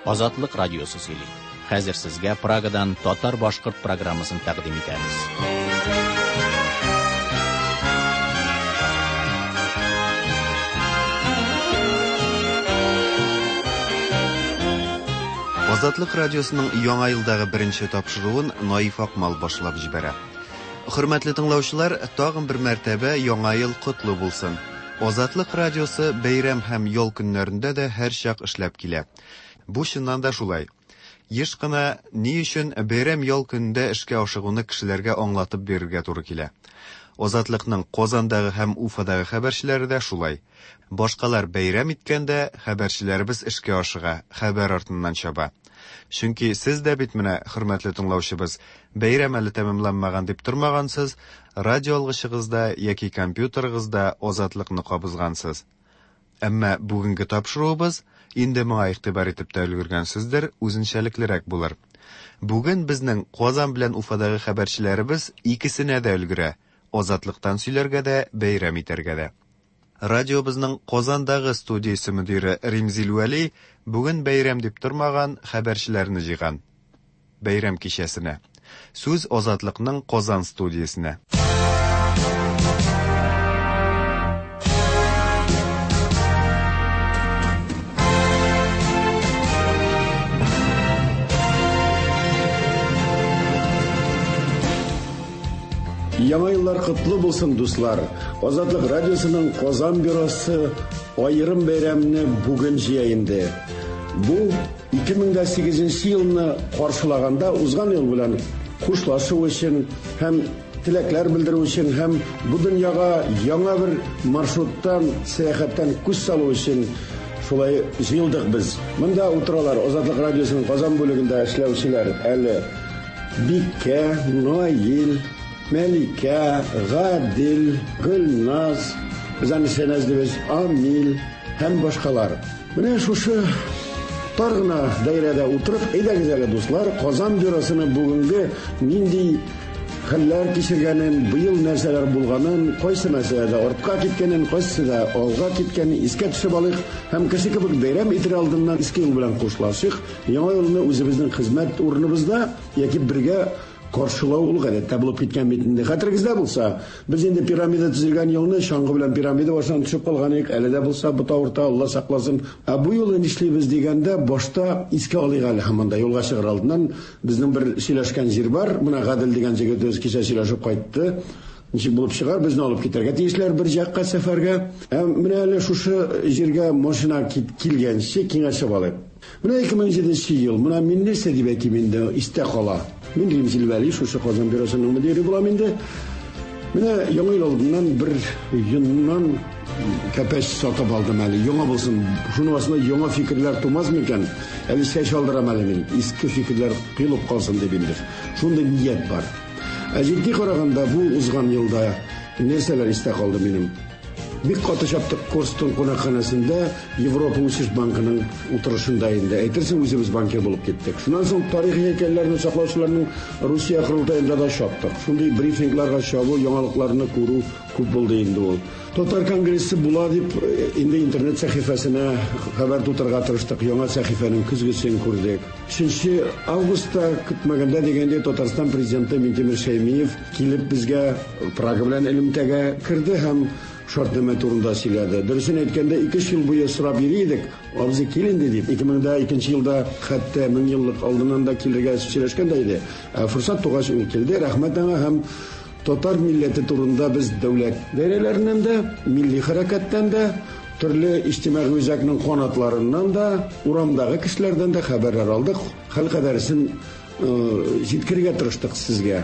Азатлык радиосы сөйли. Хәзер сезгә Прагадан татар-башкорт программасын тәкъдим итәбез. Азатлык радиосының яңа елдагы беренче тапшыруын Наиф Акмал башлап җибәрә. Хөрмәтле тыңлаучылар, тагын бер мәртәбә яңа ел котлы булсын. Азатлык радиосы бәйрәм һәм ял көннәрендә дә һәр чак эшләп килә. Бу чыннан да шулай. Еш кына ни өчен бәйрәм ял көнендә эшкә ашыгуны кешеләргә аңлатып бирергә туры килә. Азатлыкның Казандагы һәм Уфадагы хәбәрчеләре дә шулай. Башкалар бәйрәм иткәндә, хәбәрчеләребез эшкә ашыга, хәбәр артыннан чаба. Чөнки сез дә бит менә, хөрмәтле тыңлаучыбыз, бәйрәм әле тәмамланмаган дип тормагансыз, радио алгычыгызда яки компьютерыгызда азатлыкны кабызгансыз. Әмма бүгенге тапшыруыбыз инде моңа игътибар итеп тә өлгергәнсездер, үзенчәлеклерәк булыр. Бүген безнең Казан белән Уфадагы хәбәрчеләребез икесенә дә өлгерә. Азатлыктан сөйләргә дә, бәйрәм итәргә дә. Радиобызның Казандагы студиясе мөдире Римзил Вәли бүген бәйрәм дип тормаган хәбәрчеләрне җыйган. Бәйрәм кичәсенә. Сүз Азатлыкның Казан студиясенә. Яңа еллар котлы булсын, дуслар. Азатлык радиосының Казан бюросы айрым бәйрәмне бүген җыя инде. Бу 2008 елны каршылаганда узган ел белән хушлашу өчен һәм теләкләр белдерү өчен һәм бу дөньяга яңа бер маршруттан, сәяхәттән күз салу өчен шулай җыелдык без. Монда утыралар Азатлык радиосының Казан бүлегендә эшләүчеләр әле Бикә, Наил, Мәликә, Гадил, Гөлназ, Зансенәздебез, Амил һәм башкалар. Менә шушы таргына даирәдә утырып, әйдәгез әле дуслар, Казан бюросының бүгенге нинди хәлләр кичергәнен, быел нәрсәләр булганын, кайсы мәсьәләдә артка киткәнен, кайсыда алга киткәнен искә төшереп алыйк һәм кеше кебек бәйрәм итер алдыннан иске ел белән кушлашыйк. Яңа елны үзебезнең хезмәт урыныбызда яки бергә каршылау ул гадәттә булып киткән бит инде. Хәтерегездә булса, без инде пирамида төзелгән елны чаңгы белән пирамида башынан төшеп калган идек. Әле дә булса бу тавырта Алла сакласын. Бу юлы нишлибез дигәндә башта искә алыйк әле һәм юлга чыгыр алдыннан безнең бер сөйләшкән җир бар. Менә Гадил дигән җегет үз кичә сөйләшеп кайтты. Ничек булып чыгар, безне алып китәргә тиешләр бер җакка сәфәргә. Менә әле шушы җиргә машина килгәнче киңәшеп алыйк. Менә 2007 ел, менә мин нәрсә дип әйтим инде, истә кала. Мин Римзил Вәли, шушы Казан бюросының мөдире булам инде. Менә яңа ел алдыннан бер йоннан кәпәч сатып алдым әле. Яңа булсын, шуның астында яңа фикерләр тумас микән? Әле сәч алдырам әле мин. Иске фикерләр кыйлып калсын дип инде. Шундый ният бар. Җитди караганда бу узган елда нәрсәләр истә калды минем? Бик каты чаптык Корстон кунакханасында Европа үсеш банкының утырышында инде. Әйтерсең үзебез банкир булып киттек. Шуннан соң тарихи хикәяләрне саклаучыларның Русия курултаенда да чаптык. Шундый брифингларга чабу, яңалыкларны күрү күп булды инде ул. Татар конгрессы була дип инде интернет сәхифәсенә хәбәр тутырга тырыштык. Яңа сәхифәнең көзгесен күрдек. 3 августта көтмәгәндә дигәндә Татарстан президенты Минтимер Шәймиев килеп безгә Прага белән элемтәгә кирде һәм шартнама турында сөйләде. Дөресен әйткәндә 2 ел буе сорап йөридек. Абзый килинде дип. 2002 елда хәтта 1000 еллык алдыннан да килергә сөйләшкән иде. Форсат тугач ул килде. Рәхмәт аңа һәм татар милләте турында без дәүләт даирәләреннән дә, милли хәрәкәттән дә, төрле иҗтимагый үзәкнең канатларыннан да, урамдагы кешеләрдән дә хәбәрләр алдык. Хәлкадәрсен җиткерергә тырыштык сезгә.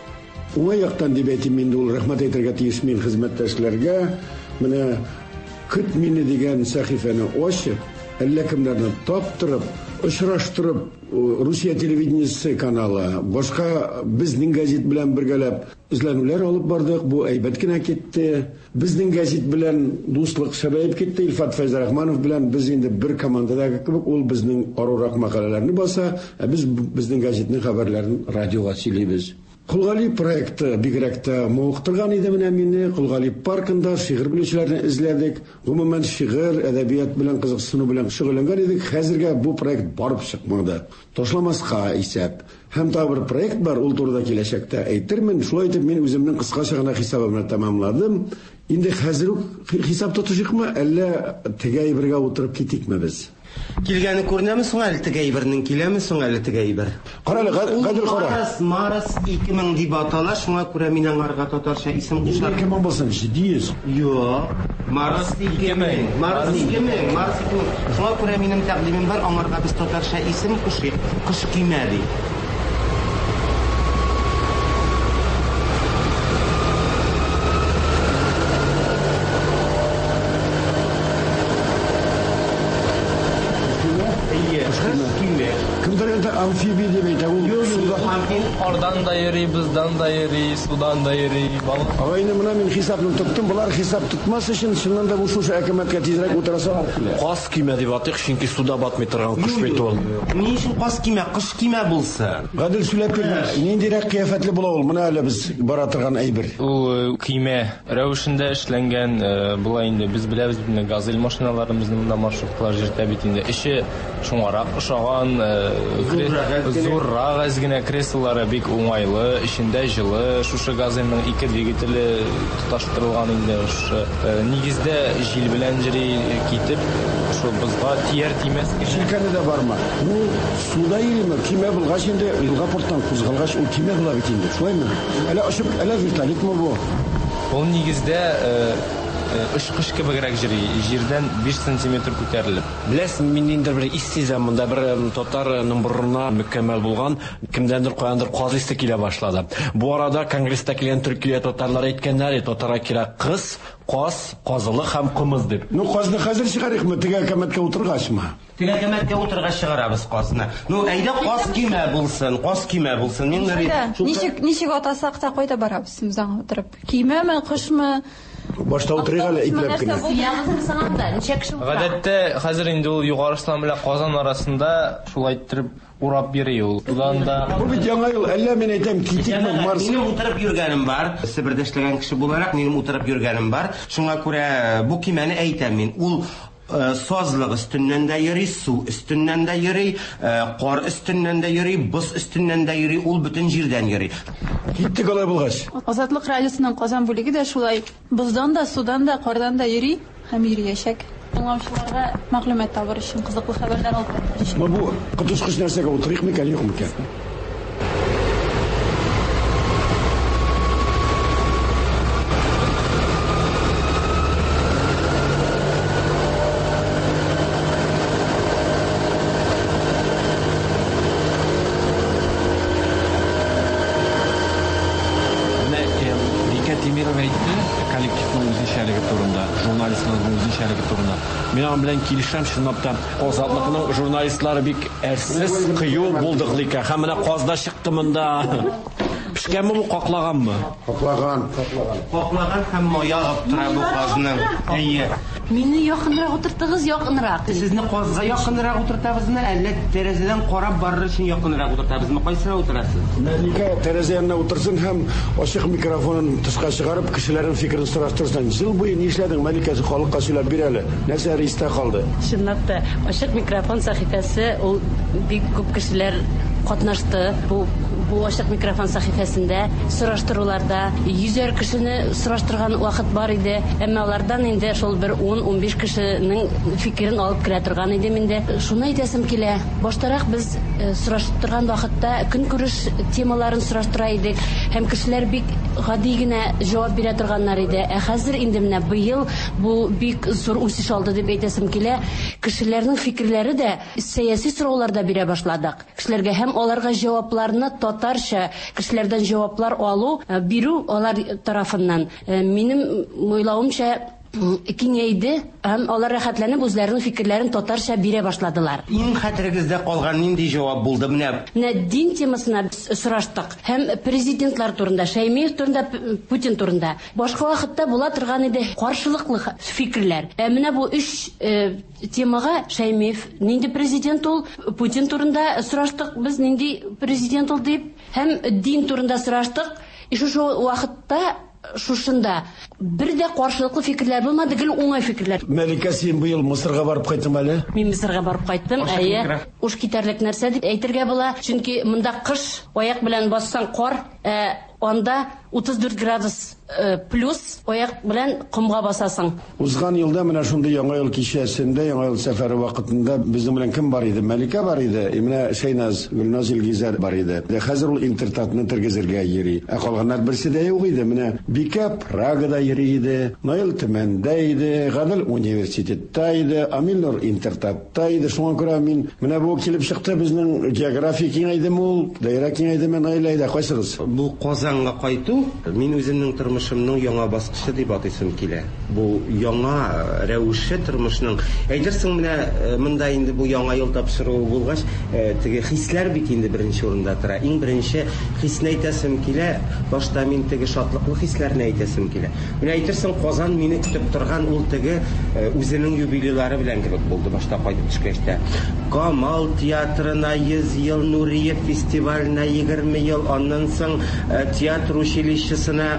Уңай яктан дип әйтим инде ул рәхмәт әйтергә тиеш мин хезмәттәшләргә. Менә көт мине дигән сәхифәне ачып, әллә кемнәрне таптырып, очраштырып, Русия телевидениесе каналы, башка безнең гәзит белән бергәләп эзләнүләр алып бардык. Бу әйбәт кенә китте. Безнең гәзит белән дуслык шәбәеп китте. Илфат Фәйзрахманов белән без инде бер командадагы кебек, ул безнең арурак мәкаләләрне баса, без безнең гәзитнең хәбәрләрен радиога сөйлибез. Кулгали проекты бигрәктә мавыктырган иде менә мине. Кулгали паркында шигырь белүчеләрне эзләдек. Гомумән шигырь, әдәбият белән кызыксыну белән шөгыльләнгән идек. Хәзергә бу проект барып чыкмады. Ташламаска исәп. Һәм тагы бер проект бар, ул турыда киләчәктә әйтермен. Шулай итеп мин үземнең кыскача гына хисабымны тәмамладым. Инде хәзер үк хисап тотышыкмы, әллә тегә әйбергә утырып китикме без? Килгәне күренәме соң әле теге әйбернең, киләме соң әле теге әйбер? Кара, Гадел кара. Марс 2000 дип атала, шуңа күрә мин аңарга татарча исем кушар. 2000 булсын, 700. Юк, Марс 2000. Марс 2000. Шуңа күрә минем тәкъдимем бар, аңарга без татарча исем кушыйк. Кыш кимә ди. Amfibi дип әйтә ул. Oradan da йөри, bizdan da йөри, судан да йөри, балык. Агайны менә мин хисапны тоттым. Булар хисап тотмас өчен чыннан да бу шушы әкәмәткә тизрәк утырасалар. Кас кимә дип атык, чөнки суда батмый торган кыш бит ул. Ни өчен кас кимә, кыш кимә булсын? Гадел сөйләп бирмә. Ниндирәк кыяфәтле була ул? Менә әле без бара торган әйбер. Ул кимә рәвешендә эшләнгән, була инде без беләбез бит газель машиналарыбызны монда маршрутлар җиртә бит инде. Эше шуңарак ошаган, зуррак генә креслолары бик уңайлы, içində жылы, шушы газельнең ике двигателе тоташтырылган инде. Шушы нигездә җил белән җири китеп, шу бызга тияр тимәс кешеләре дә барма. Бу суда йөриме? Кимә булгач инде елга портдан кузгалгач ул кимә була бит инде. Шулаймы? Әле ашып, әле вертолетмы бу? Ул нигездә ышкыш кебегрәк җири, җирдән 5 см күтәрелеп. Беләсең, мин инде бер иссизем, монда бер татарның бурынына мөкәммәл булган, кемдәндер каяндыр казыйсы килә башлады. Бу арада конгресста килгән Төркия татарлар әйткәннәр, татарга кирәк кыз, каз, казылык һәм кымыз дип. Ну, казны хәзер чыгарыкмы, теге әкәмәткә утыргачмы? Теге әкәмәткә утыргач чыгарабыз казны. Ну, әйдә каз кимә булсын, каз кимә булсын. Ничек атасак та кайда барабыз без аңа утырып? Кимәме, кышмы? Башта утырыйк әле ипләп кенә. Гадәттә хәзер инде ул Югарыслан белән Казан арасында шулай итеп урап йөри ул. Судан да. Бу бит яңа ел, әллә мин әйтәм, китикме Марс. Минем утырып йөргәнем бар. Себердә эшләгән кеше буларак минем утырып йөргәнем бар. Шуңа күрә бу кимәне әйтәм мин. Ул сазлык өстеннән дә йөри, су өстеннән дә йөри, кар өстеннән дә йөри, боз өстеннән дә йөри, ул бөтен җирдән йөри. Киттек алай булгач. Азатлык радиосының Казан бүлеге дә шулай боздан да, судан да, кардан да йөри һәм йөриячәк. Тыңлаучыларга мәгълүмат табыр өчен кызыклы хәбәрләр алып кайтыр. Бу кытышкыч нәрсәгә утырыйкмы икән, юкмы икән? Мен белән килешәм, чынлап та Азатлыкның журналистлары бик әрсез, кыю булдык ликән. Һәм менә казда чыкты монда. Пешкәнме бу, каклаганмы? Каклаган. Каклаган һәм ягып тора бу казны. Әйе. Мине якынрак утыртыгыз, якынрак. Сезне казга якынрак утыртабызмы, әллә тәрәзәдән карап барыр өчен якынрак утыртабызмы? Кайсына утырасыз? Нәликә тәрәзә янына утырсын һәм ачык микрофонын тышка чыгарып, кешеләрнең фикерен сораштырсын. Ел буе ни эшләдең, Мәликә, халыкка сөйләп бир әле. Нәрсә истә калды? Чынлап та, ачык микрофон сәхифәсе, ул бик күп кешеләр катнашты. Бу ачык микрофон сәхифәсендә сораштыруларда 100 кешене сораштырган вакыт бар иде. Әмма алардан инде шул бер 10-15 кешенең фикерен алып керә торган иде миндә. Шуны әйтәсем килә. Баштарак без сораштырган вакытта көнкүреш темаларын сораштыра идек. Һәм кешеләр бик гади генә җавап бирә торганнар иде. Хәзер инде менә быел бу бик зур үсеш алды дип әйтәсем килә. Кешеләрнең фикерләре дә сәяси сорауларда бирә башладык. Кешеләргә һәм аларга җавапларны татарча кешеләрдән җаваплар алу, бирү алар тарафыннан. Минем уйлавымча киңәйде һәм алар рәхәтләнеп үзләренең фикерләрен татарча бирә башладылар. Иң хәтерегездә калган нинди җавап булды менә? Дин темасына сораштык. Һәм президентлар турында, Шәймиев турында, Путин турында. Башка вакытта була торган иде каршылыклы фикерләр. Менә бу 3 темага Шәймиев нинди президент ул, Путин турында сораштык, без нинди президент ул дип. һәм дин турында сораштык. Шушы вакытта шушында бер дә каршылыклы фикерләр булмады, гел уңай фикерләр. Мәликә, син бу ел Мисырга барып кайттың әле? Мин Мисырга барып кайттым. Әйе, уш китәрлек нәрсә дип әйтергә була, чөнки монда кыш, аяк белән бассаң кар, анда 34 градус плюс аяк белән кумга басасың. Узган елда менә шундый яңа ел кичәсендә, яңа ел сәфәре вакытында безнең белән кем бар иде? Мәликә бар иде, менә Шәйназ, Гөлназ Илгизәр бар иде. Хәзер ул интернатны тергезергә йөри. Калганнар берсе дә юк иде. Менә Бика Прагада йөри иде, Наил Төмәндә иде, Гадел университетта иде, Амилнур интернатта иде. Шуңа күрә мин менә бу килеп чыкты, безнең география киңәйдеме ул, даирә киңәйдеме, Наиләйдә кайсыгыз? Бу Казанга кайту мин үземнең тормышымның яңа баскычы дип атыйсым килә. Бу яңа рәвеше тормышның. Әйтерсең менә монда инде бу яңа ел тапшыруы булгач, теге хисләр бит инде беренче урында тора. Иң беренче хисне әйтәсем килә, башта мин теге шатлыклы хисләрне әйтәсем килә. Менә әйтерсең Казан мине көтеп торган ул теге үзенең юбилейлары белән кебек булды башта кайтып төшкәчтә. Камал театрына 100 ел, Нуриев фестиваленә 20 ел, аннан соң театр училищесына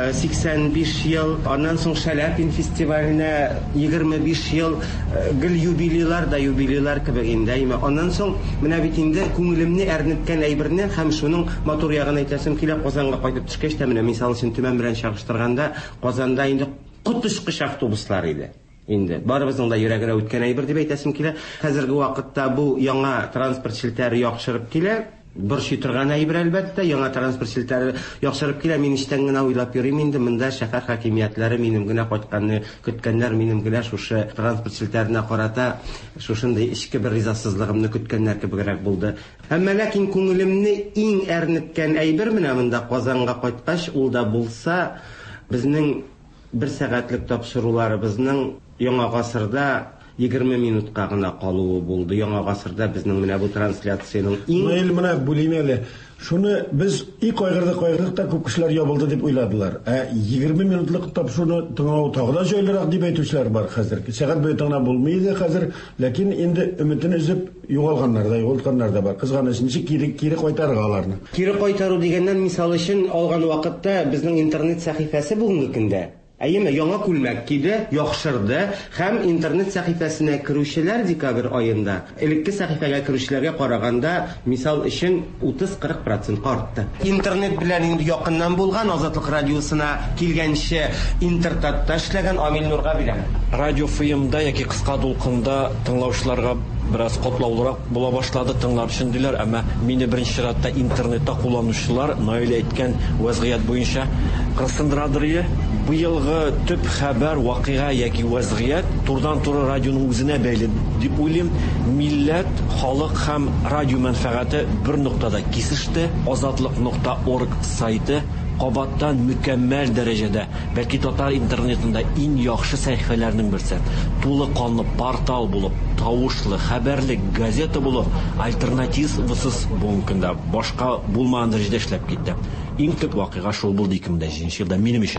85 ел, аннан соң Шаляпин фестиваленә 25 ел, гел юбилейлар да юбилейлар кебек инде. Аннан соң менә бит инде күңелемне әрнеткән әйберне һәм шуның матур ягын әйтәсем килә. Казанга кайтып төшкәч тә менә мисал өчен Төмән белән чагыштырганда Казанда инде котышкыч автобуслар иде. Инде барыбызның да йөрәгенә үткән әйбер дип әйтәсем килә. Хәзерге вакытта бу яңа транспорт челтәре яхшырып килә. Борчый торган әйбер әлбәттә, яңа транспорт челтәре яхшырып килә. Мин иштән генә уйлап йөрим инде, монда шәһәр хакимиятләре минем генә кайтканны көткәннәр, минем генә шушы транспорт челтәренә карата шушындай ичке бер ризасызлыгымны көткәннәр кебегрәк булды. Әмма ләкин күңелемне иң әрнеткән әйбер менә монда Казанга кайткач, ул да булса безнең 1 сәгатьлек тапшыруларыбызның яңа гасырда 20 минутка гына калуы булды. Яңа гасырда безнең менә бу трансляциянең иң менә бүлемәле. Шуны без и кайгырдык та күп кешеләр ябылды дип уйладылар. 20 минутлык тапшыруны тыңлау тагы да җайлырак дип әйтүчеләр бар хәзер. Сәгать буе тыңлап булмый иде хәзер, ләкин инде өметен өзеп югалганнар да, югалтканнар да бар. Кызганычынча кире кайтарырга аларны. Кире кайтару дигәннән мисал өчен алган вакытта безнең интернет сәхифәсе бүгенге көндә әйеме яңа күлмәк киде, яхшырды һәм интернет сәхифәсенә керүчеләр декабрь аенда элекке сәхифәгә керүчеләргә караганда мисал өчен 30-40% артты. Интернет белән инде якыннан булган Азатлык радиосына килгәнче интернетта эшләгән Амилнурга бирәм. Радио ФМда яки кыска дулкында тыңлаучыларга biraz котлаулырак була башлады, тыңлап шындылар, әмма мине беренче чиратта интернетта кулланучылар Наил әйткән вазгыять буенча кырсындырадыр. Бу елгы төп хәбәр, вакыйга яки вазгыять турдан-туры радионың үзенә бәйле дип уйлыйм. Милләт, халык һәм радио мәнфәгате бер нуктада кисеште. Азатлык.org сайты кабаттан мөкәммәл дәрәҗәдә, бәлки татар интернетында иң яхшы сәхифәләрнең берсе, тулы канлы портал булып, тавышлы, хәбәрлек газета булып, альтернативсыз бүгенгә башка булмаган дәрәҗәдә эшләп китте. Иң төп вакыйга шул булды 2005 елда минем өчен.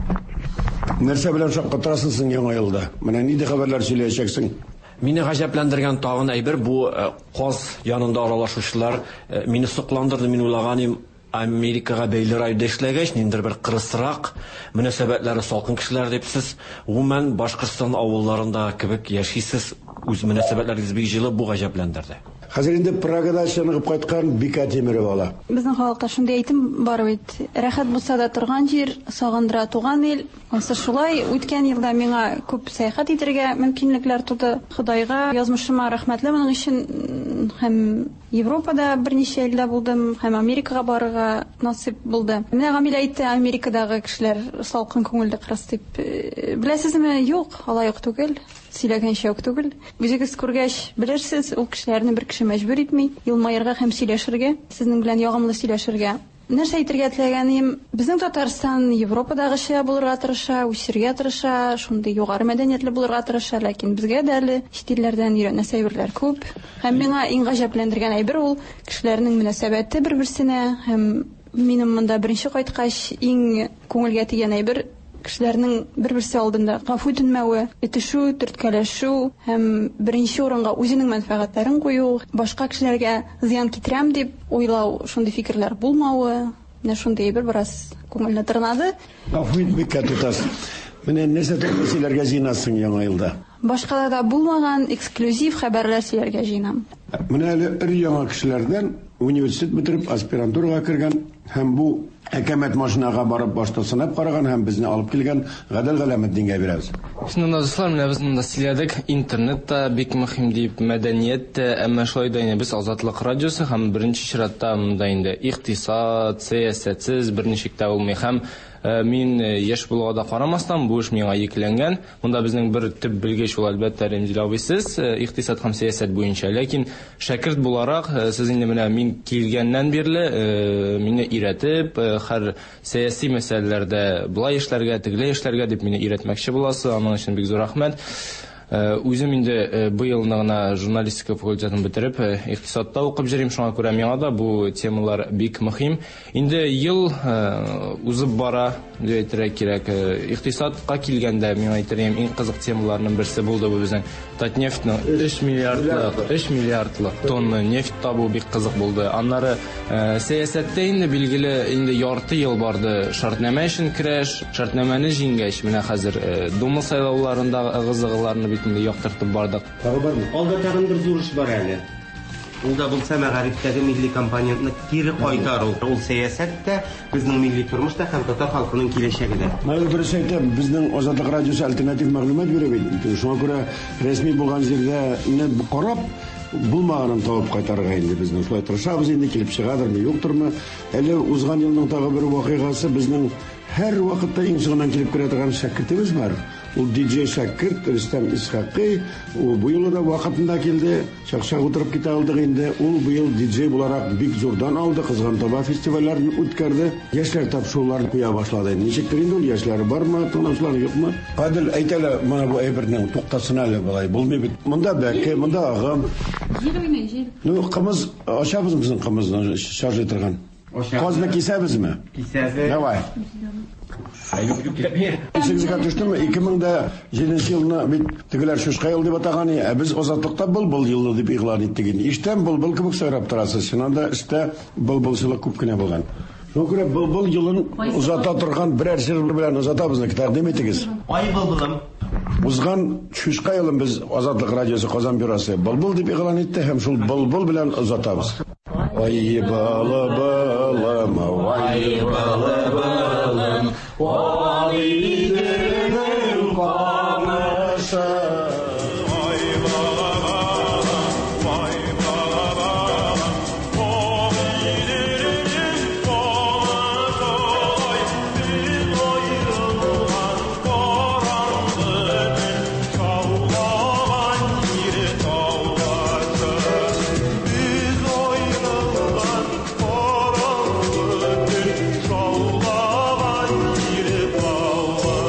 Нәрсә белән шаккатырасың син яңа елда? Менә нинди хәбәрләр сөйләячәксең? Мине гаҗәпләндергән тагын әйбер бу Каз янында аралашучылар мине сокландырды. Мин уйлаганым Америкага бәйле районда эшләгәч, ниндидер бер кырысрак мөнәсәбәтләре салкын кешеләр дип сез гомумән Башкортстан авылларында кебек яшисез, үз мөнәсәбәтләрегез бик җылы, бу гаҗәпләндерде. Хәзер инде Прагада чыгып кайткан Бика Темирова. Безнең халыкта шундый әйтем бар бит. Рәхәт булса да торган җир, сагындыра туган ил. Ансы шулай үткән елда миңа күп сәяхәт итәргә мөмкинлекләр туды. Худайга язмышыма рәхмәтле моның өчен. Һәм Европада берничә елда булдым, һәм Америкага барырга насыйп булды. Менә Гамилә әйтте, Америкадагы кешеләр салкын күңелле кырыс дип. Беләсезме? Юк, алай ук түгел. Сөйләгәнчә үк түгел. Үзегез күргәч белерсез, ул кешеләрне бер кеше мәҗбүр итми, елмаерга һәм сөйләшергә, сезнең белән ягымлы сөйләшергә. Нәрсә әйтергә теләгәнем, безнең Татарстан Европадагыча булырга тырыша, үсәргә тырыша, шундый югары мәдәниятле булырга тырыша, ләкин безгә дә әле чит илләрдән өйрәнәсе әйберләр күп. Һәм миңа иң гаҗәпләндергән әйбер ул кешеләрнең мөнәсәбәте бер-берсенә, һәм минем монда беренче кайткач иң күңелгә тигән әйбер кешеләрнең бер-берсе алдында гафу үтенмәве, этешү, төрткәләшү һәм беренче урынга үзенең мәнфәгатьләрен кую, башка кешеләргә зыян китерәм дип уйлау, шундый фикерләр булмавы, менә шундый бераз күңелне тырнады. Гафу итмәккә тотас. Менә нәрсә сөйләргә җыенасың яңа елда? Башкаларда булмаган эксклюзив хәбәрләр сөйләргә җыенам. Менә әле яңа кешеләрдән университет бетереп аспирантурага кергән һәм бу әкәмәт машинага барып башта сынап караган һәм безне алып килгән Гадел Галәметдингә бирәбез. Шунда дуслар, менә без монда сөйләдек, интернет та бик мөһим дип, мәдәният та, әмма шулай да инде без Азатлык радиосы һәм беренче чиратта монда инде икътисад, сәясәтсез берничек тә булмый һәм мин яшь булуга да карамастан бу эш миңа йөкләнгән. Монда безнең бер төп белгеч ул әлбәттә Ремзил абый, сез икътисад һәм сәясәт буенча, ләкин шәкерт буларак сез инде менә мин килгәннән бирле мине өйрәтеп, һәр сәяси мәсьәләләрдә булай эшләргә, тегеләй эшләргә дип мине өйрәтмәкче буласыз. Аның өчен бик зур рәхмәт. Үзем инде быел гына журналистика факультетын бетереп, икътисадта укып йөрим, шуңа күрә миңа да бу темалар бик мөһим. Инде ел узып бара, дип әйтергә кирәк. Икътисадка килгәндә мин әйтергәм иң кызык темаларның берсе булды бу безнең Татнефтьнең 3 миллиардлык тонна нефть табу бик кызык булды. Аннары сәясәттә инде билгеле инде ярты ел барды шартнамә өчен көрәш, шартнамәне җиңгәч, менә хәзер Дума сайлауларында ыгы-зыгыларны бит инде яктыртып бардык. Алда тагын бер зур эш бар әле. Ул да булса мәгарифтәге милли компонентны кире кайтару. Ул сәясәттә, безнең милли тормышта һәм татар халкының киләчәгендә. Мәгәр берсе әйтәм, безнең Азатлык радиосы альтернатив мәгълүмат бирә бит. Шуңа күрә рәсми булган җирдә карап булмаганын табып кайтарырга инде безнең шулай тырышабыз инде, килеп чыгадырмы, юктырмы. Әле узган елның тагы бер вакыйгасы безнең һәр вакытта иң соңыннан килеп керә торган шәкертебез бар. Ул диджей шәкерт Рөстәм Исхакый, ул бу ел да вакытында килде, чакчак утырып китә алдык инде. Ул бу ел диджей буларак бик зурдан алды, Кызган таба фестивальләрен үткәрде. Яшьләр тапшыруларын куя башлады. Ничектер инде ул яшьләр бармы, тыңлаучылар юкмы? Гадел, әйтәле, менә бу әйбернең туктасын әле булай. Булмый бит. Монда бәке, монда агым. Ну, кымыз ашабыз безнең кымызны шарж итергән. Казны кисәбезме? Кисәбез. Давай. Сигезгә төштеме? 2007 елны бит тегеләр шушка ел дип атаган, без Азатлыкта был елны дип игълан иттек. Иштән был кебек сайрап торасыз. Синанда эштә булчылык күп кенә булган. Шуңа күрә был елын узата торган берәр җыр белән узатабызны тәкъдим итегез. Ай булдым. Узган шушка елын без Азатлык радиосы Казан бюросы был дип игълан итте һәм шул был белән узатабыз. Ай балым, ай балым, валидернең камышы. Şaulagan yeri bağlar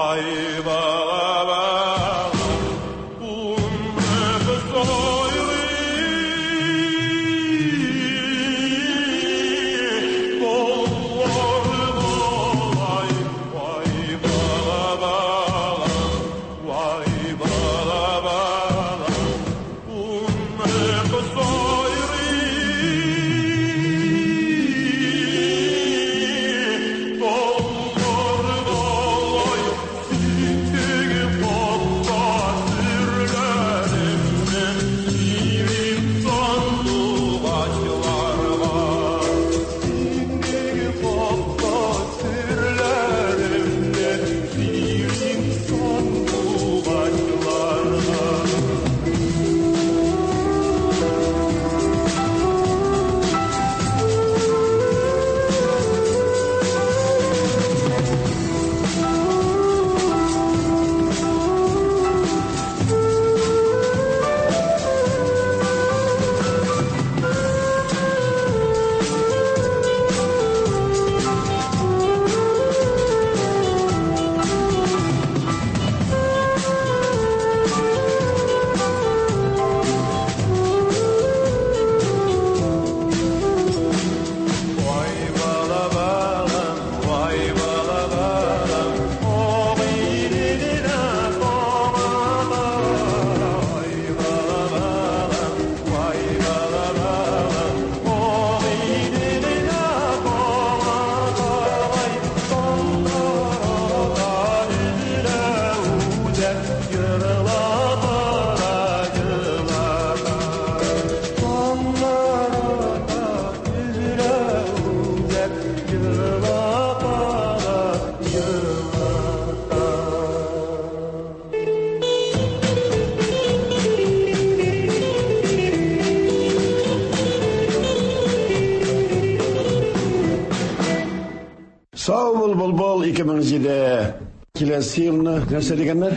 Sağ ol Bulbul 2007'de kilesi yılını nerse degenler?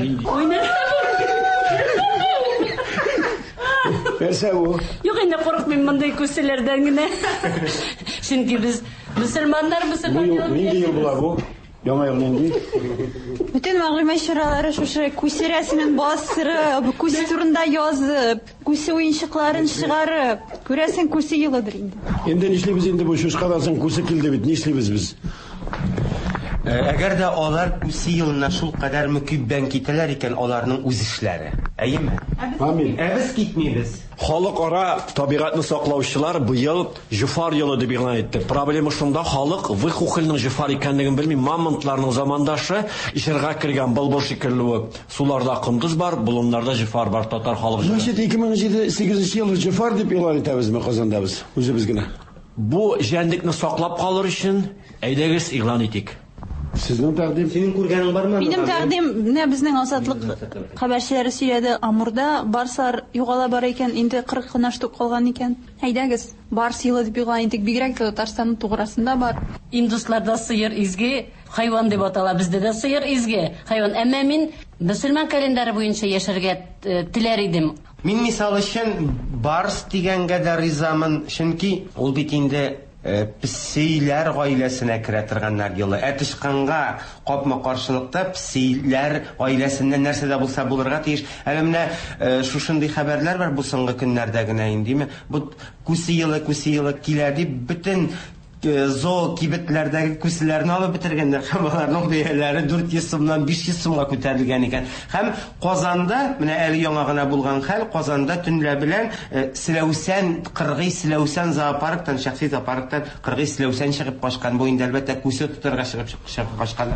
Nerse bu? Yok yine korkmayın bunday köselerden yine. Çünkü biz Müslümanlar Bu yıl neydi yıl bula bu? Yama yıl neydi? Bütün mağlume şuraları şu kusiresinin bastırıp, kusi turunda yazıp, kusi oyunçıkların çıkarıp, göresen kusi yılıdır indi. Ende nişlibiz indi bu şuş kadarsan kusi kildi bit, nişlibiz biz. Әгәр дә алар үсе елына шул кадәр мөкиббән китәләр икән, аларның үз эшләре. Әйеме? Амин. Без китмибез. Халыкара табигатьне саклаучылар быел Җифар елы дип игълан итте. Проблема шунда, халык вихухилның Җифар икәнлеген белми, мамонтларның замандашы ишәргә кергән былбыл шикелле суларда кындыз бар, болыннарда Җифар бар, татар халык. Значит 2008 елы Җифар дип игълан итәбезме Казандабыз? Үзебез генә. Бу җәнлекне саклап калыр өчен әйдәгез игълан итик. Сезнең тәкъдим? Синең күргәнең бармы? Минем тәкъдим менә безнең азатлык хәбәрчеләре сөйләде. Амурда барсар югала бар икән, инде 40 кына штук калган икән. Әйдәгез, барс елы дип игълан итик. Бигрәк тә Татарстанның туграсында бар. Индусларда сыер изге, хайван дип атала, бездә дә сыер изге, хайван. Әмма мин мөселман календаре буенча яшәргә теләр идем. Мин мисал өчен барс дигәнгә дә ризамын, чөнки ул бит инде песейләр гаиләсенә керә торганнар елы. Тышканга капма каршылыкта песейләр гаиләсеннән нәрсә дә булса булырга тиеш. Әле менә шушындый хәбәрләр бар бу соңгы көннәрдә генә индиме. Бу күсе елы килә дип бөтен зоо кибетләрдәге күселәрне алып бетергәннәр. Һәм аларның бәяләре 400 сумнан 500 сумга күтәрелгән икән. Һәм Казанда, менә әле яңа гына булган хәл, Казанда төнлә белән Силәүсән, Кыргый Силәүсән зоопарктан, шәхси зоопарктан Кыргый Силәүсән чыгып качкан. Бу инде әлбәттә күсе тутырга чыгып качкан.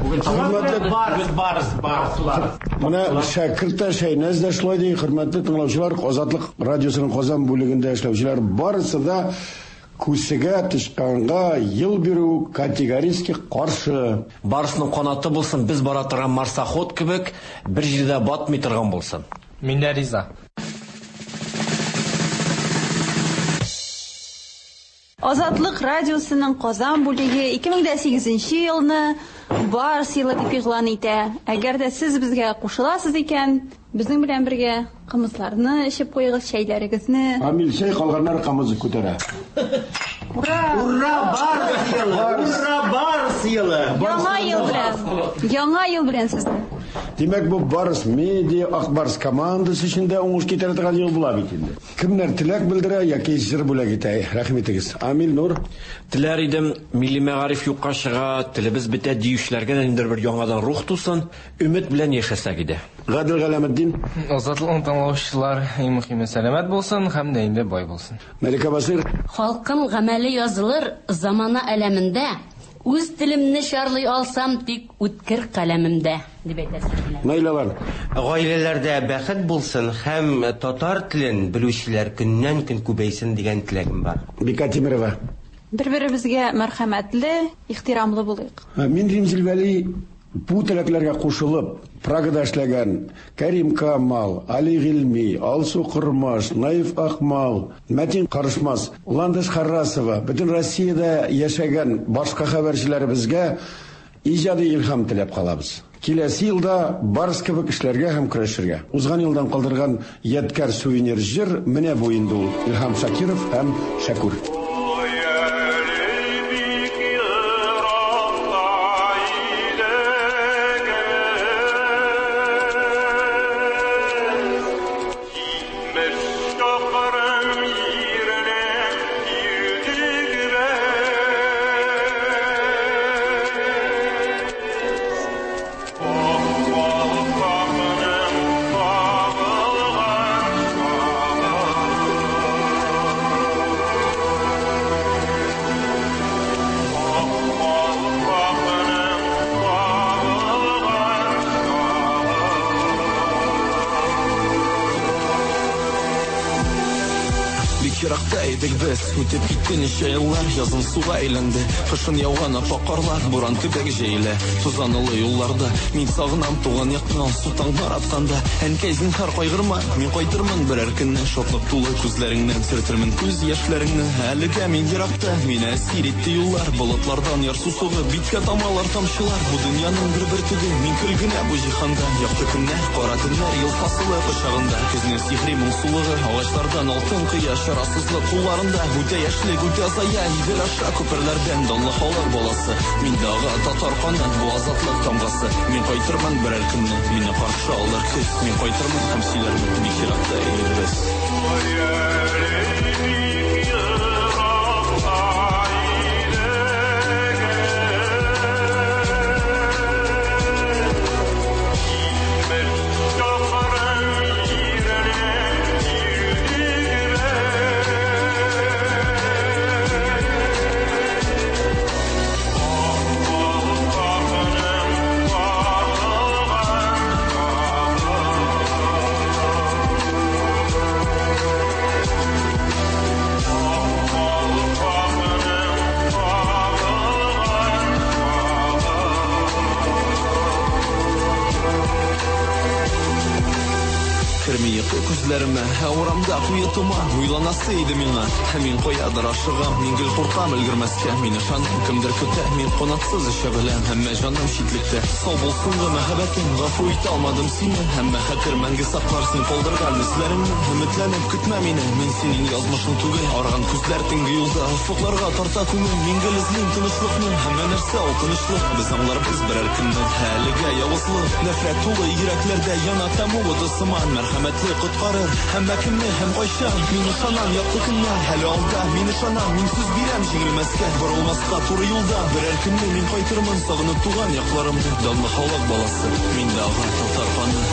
Барс. Менә шәкерттә Шәйнәздә шулай ди, хөрмәтле тыңлаучылар, Азатлык радиосының Казан бүлегендә эшләүчеләр барысы да күсегә тышканга ел бирү категорически каршы. Барысының канаты булсын, без бара торган марсоход кебек, бер җирдә батмый торган булсын. Мин дә риза. Азатлык радиосының Казан бүлеге 2008 елны барс елы дип игълан итә. Әгәр дә сез безгә кушыласыз икән, безнең белән бергә кымызларны эчеп куйыгыз, чәйләрегезне. Амил чәй калганнар камызы күтәрә. Ура! Ура, бар! Ура, бар! Барс елы. Яңа ел белән сезне. Демәк, бу Барс медиа Акбарс командасы өчендә уңыш китерә торган ел була бит инде. Кемнәр теләк белдерә яки җыр бүләк итә? Рәхмәтегез. Амил Нур. Теләр идем, милли мәгариф юкка чыга, телебез бетә диючеләргә инде бер яңадан рух тусын, өмет белән яшәсәк иде. Гадел Галәметдин. Азатлыгын тыңлаучылар иң мөһиме сәламәт булсын һәм дә инде бай булсын. Мәликә Басир. Халкым гамәле язылыр замана әлемендә. Үз телемне шарлый алсам тик үткер каләмемдә, дип әйтәсез. Наилалар. Гаиләләрдә бәхет булсын һәм татар телен белүчеләр көннән-көн күбәйсен дигән теләгем бар. Бика Тимирова. Бер-беребезгә мәрхәмәтле, ихтирамлы булыйк. Мин Римзил Вәли бу теләкләргә кушылып, Прагада эшләгән Кәрим Камал, Али Гилми, Алсу Кырмаш, Наиф Акмал, Мәтин Карышмас, Ландыш Харрасова, бөтен Россиядә яшәгән башка хәбәрчеләребезгә иҗади илһам теләп калабыз. Киләсе елда Барс кебек эшләргә һәм көрәшергә. Узган елдан калдырган ядкар сувенир җыр менә бу инде ул. Илһам Шакиров һәм Шакур. Еракта идек без, үтеп китте ничә еллар, язын суга әйләнде, кышын яуган аппак карлар, буран төбәк җәйлә, тузанлы юлларда, мин сагынам туган якны, су таңнар атканда, әнкәй зинһар кайгырма, мин кайтырмын берәр көнне, шатлык тулы күзләреңнән сөртермен күз яшьләреңне, әлегә мин еракта, мине әсир итте юллар, болытлардан ярсу сугы, биткә тамалар тамчылар, бу дөньяның бер түге, мин көлгенә бу җиһанда, якты көннәр, кара төннәр, ел фасылы кочагында, көзнең сихри моңсулыгы, агачлардан алтын кояш Сызлы кулларында үтә яшьлек, үтә зая, идел аша күперләрдән данлы халык баласы. Мин дагы татар каны, бу азатлык тамгасы. Мин кайтырмын берәр көнне, мине каршы алыр көз. Мин кайтырмын һәм сөйләрмен, бик еракта идебез. Күзләремә урамда куе туман уйланасы иде миңа, мин каядыр ашыгам, мин гел куркам өлгермәскә, мин ышанам кемдер көтә, мин канатсыз эшә беләм, һәммә җаным читлектә, сау булсын да мәхәббәтем, гафу итә алмадым сине, һәммә хәтер мәңге сакларсың калдырган үзләремне, өметләнеп көтмә мине, мин синең язмышың түгел, арган күзләр төнге юлда, уфыкларга тарта күңел, мин гел эзлим тынычлыкны, һәммә нәрсә ул тынычлык, без аңларбыз берәр көнне, әлегә явызлык, нәфрәт тулы йөрәкләрдә яна тәмугы сыман, мәрхәмәтле коткарыр, һәммә кемне һәм кайчан, мин ышанам якты көннәр, әле алда, мин ышанам, мин сүз бирәм җиңелмәскә, борылмаска туры юлда, берәр көнне мин кайтырмын, сагынып туган якларымны, данлы халык баласы, мин дагы татар каны.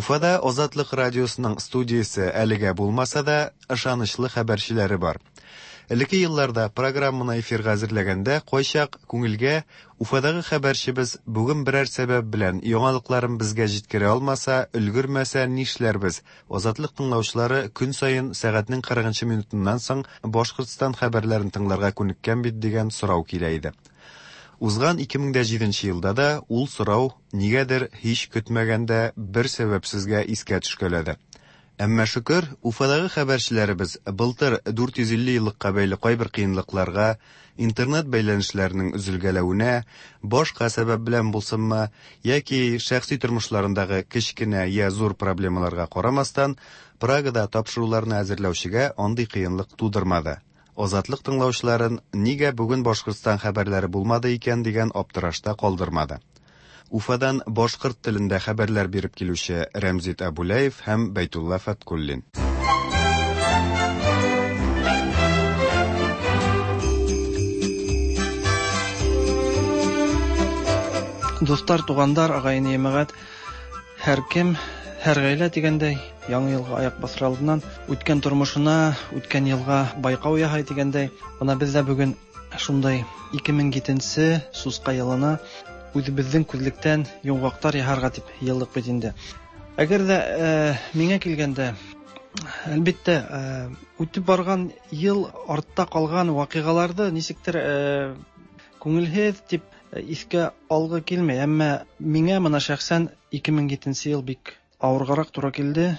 Уфада Азатлык радиосының студиясы әлегә булмаса да, ышанычлы хәбәрчеләре бар. Элекке елларда программаны эфирга әзерләгәндә кайчак күңелгә Уфадагы хәбәрчебез бүген берәр сәбәп белән яңалыкларын безгә җиткерә алмаса, өлгермәсә нишләрбез? Азатлык тыңлаучылары көн саен сәгатьнең 40 минутыннан соң Башкортстан хәбәрләрен тыңларга күнеккән бит дигән сорау килә иде. Узган 2007 елда да ул сорау нигәдер һич көтмәгәндә бер сәбәпсезгә искә төшкәләде. Әмма шөкер, Уфадагы хәбәрчеләребез былтыр 450 еллыкка бәйле кайбер кыенлыкларга, интернет бәйләнешләренең үзелгәләвенә, башка сәбәп белән булсынмы, яки шәхси тормышларындагы кечкенә я зур проблемаларга карамастан, Прагада тапшыруларны әзерләүчегә андый кыенлык тудырмады. Азатлык тыңлаучыларын нигә бүген Башкортстан хәбәрләре булмады икән дигән аптырашта калдырмады. Уфадан башкорт телендә хәбәрләр биреп килүче Рәмзит Абулаев һәм Бәйтулла Фаткуллин. Достар, тугандар, агайны ямагат, һәр кем, һәр гаилә дигәндәй, яңа елга аяк басыр алдыннан үткән тормышына, үткән елга байкау яһай дигәндәй, менә без дә бүген шундай 2007 сузка елына үзебезнең күзлектән йомгаклар яһарга дип еллык бит инде. Әгәр дә миңа килгәндә, әлбәттә, үтеп барган ел артта калган вакыйгаларды ничектер күңелһез дип искә алгы килмәй, әмма миңа моны шәхсән 2007 ел бик авыргарак туры килде.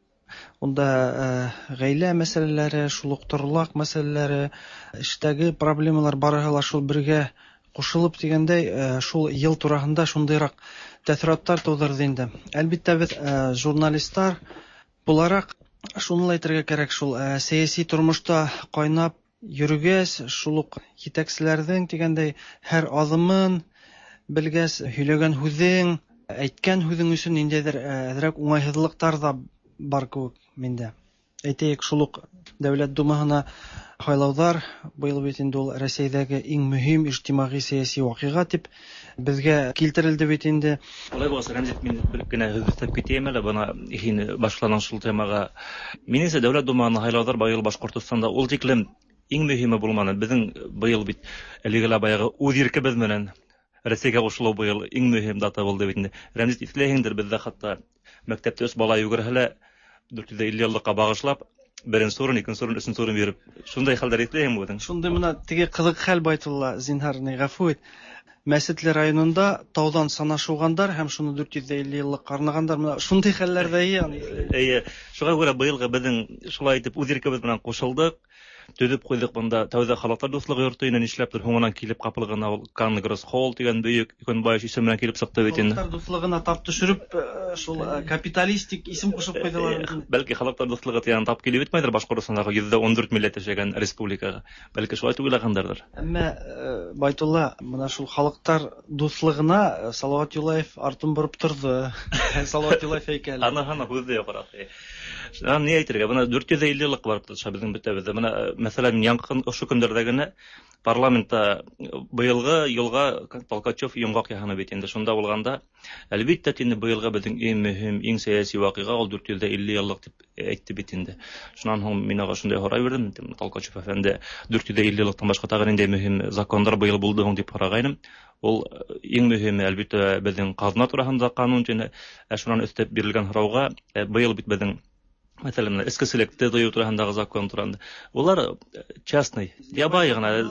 Онда гаилә мәсьәләләре, шулыктырлык мәсьәләләре, эштәге проблемалар барыһы ла шул бергә кушылып дигәндәй, шул ел турасында шундыйрак тәэсираттар тудырды инде. Әлбәттә, без журналистлар буларак шуны әйтергә кирәк, шул сәяси тормышта кайнап йөргәс, шул ук җитәкчеләрнең дигәндәй һәр адымын белгәс, һөйләгән һүзең, әйткән һүзең өчен ниндидер әзрәк уңайсызлыктар да бар кебек миндә. Әйтәйек, шул ук Дәүләт Думаһына хайлаудар быел бит инде ул Россиядәге иң мөһим иҗтимагый сәяси вакыйга дип безгә килтерелде бит инде. Алай булса, Рәмзит, мин бер генә һүзләп китәм әле бана һин башланган шул темага. Минемчә, Дәүләт Думаһына хайлаудар быел Башкортстанда ул тиклем иң мөһиме булманы. Безнең быел бит әлегә баягы үз иркебез менән Россиягә кушылу быел иң мөһим дата булды бит инде. Рәмзит, исләһеңдер, бездә хатта мәктәптә үз бала югырһәлә 450 еллыкка багышлап, беренче урын, икенче урын, өченче урын биреп, шундай хәлләр исләһеңме бүген? Шундай менә теге кызык хәл Байтулла, зинһарны гафу ит. Мәсетле районында таудан санашугандар һәм шуны 450 еллык карнагандар, менә шундый хәлләрдә Әйе, шуңа күрә быелгы безнең шулай итеп үз иркебез белән кушылдык. Төдеп куйдык монда тәүдә халыклар дуслыгы йорты инде нишләптер һуңынан килеп капылган ул Конгресс холл дигән бөек Иконбаев исеме белән килеп сыкты бит инде. Халыклар дуслыгына тап төшереп, шул капиталистик исем кушып куйдылар. Бәлки халыклар дуслыгы тигән тап килеп битмәйдер Башкортстандагы 114 милләт яшәгән республикага. Бәлки шулай уйлагандыр. Әмма Байтулла, менә шул халыклар дуслыгына Салават Юлаев артын борып торды. Салават Юлаев әйкәле. Аны күздә якырак. Шуннан ни әйтергә, менә 450 еллык барып тотыша безнең бетәбездә. Менә мәсәлән, яңгын ошо көндәрдә генә парламентта быелгы елга Толкачев йомгак яһаны бит инде. Шунда булганда, әлбәттә, инде быелгы безнең иң мөһим, иң сәяси вакыйга ул 450 еллык дип әйтте бит инде. Шуннан һоң мин ага шундай харай бирдем, Толкачев әфәнде 450 еллыктан башка тагын инде мөһим законнар быел булды һоң дип карагайным. Ул иң мөһиме әлбәттә безнең казна турасында канун җине, шуннан өстәп бирелгән һорауга быел бит безнең мәсәлән, эскәселек тәдәю турасындагы закон турында. Улар частный, ябай гына,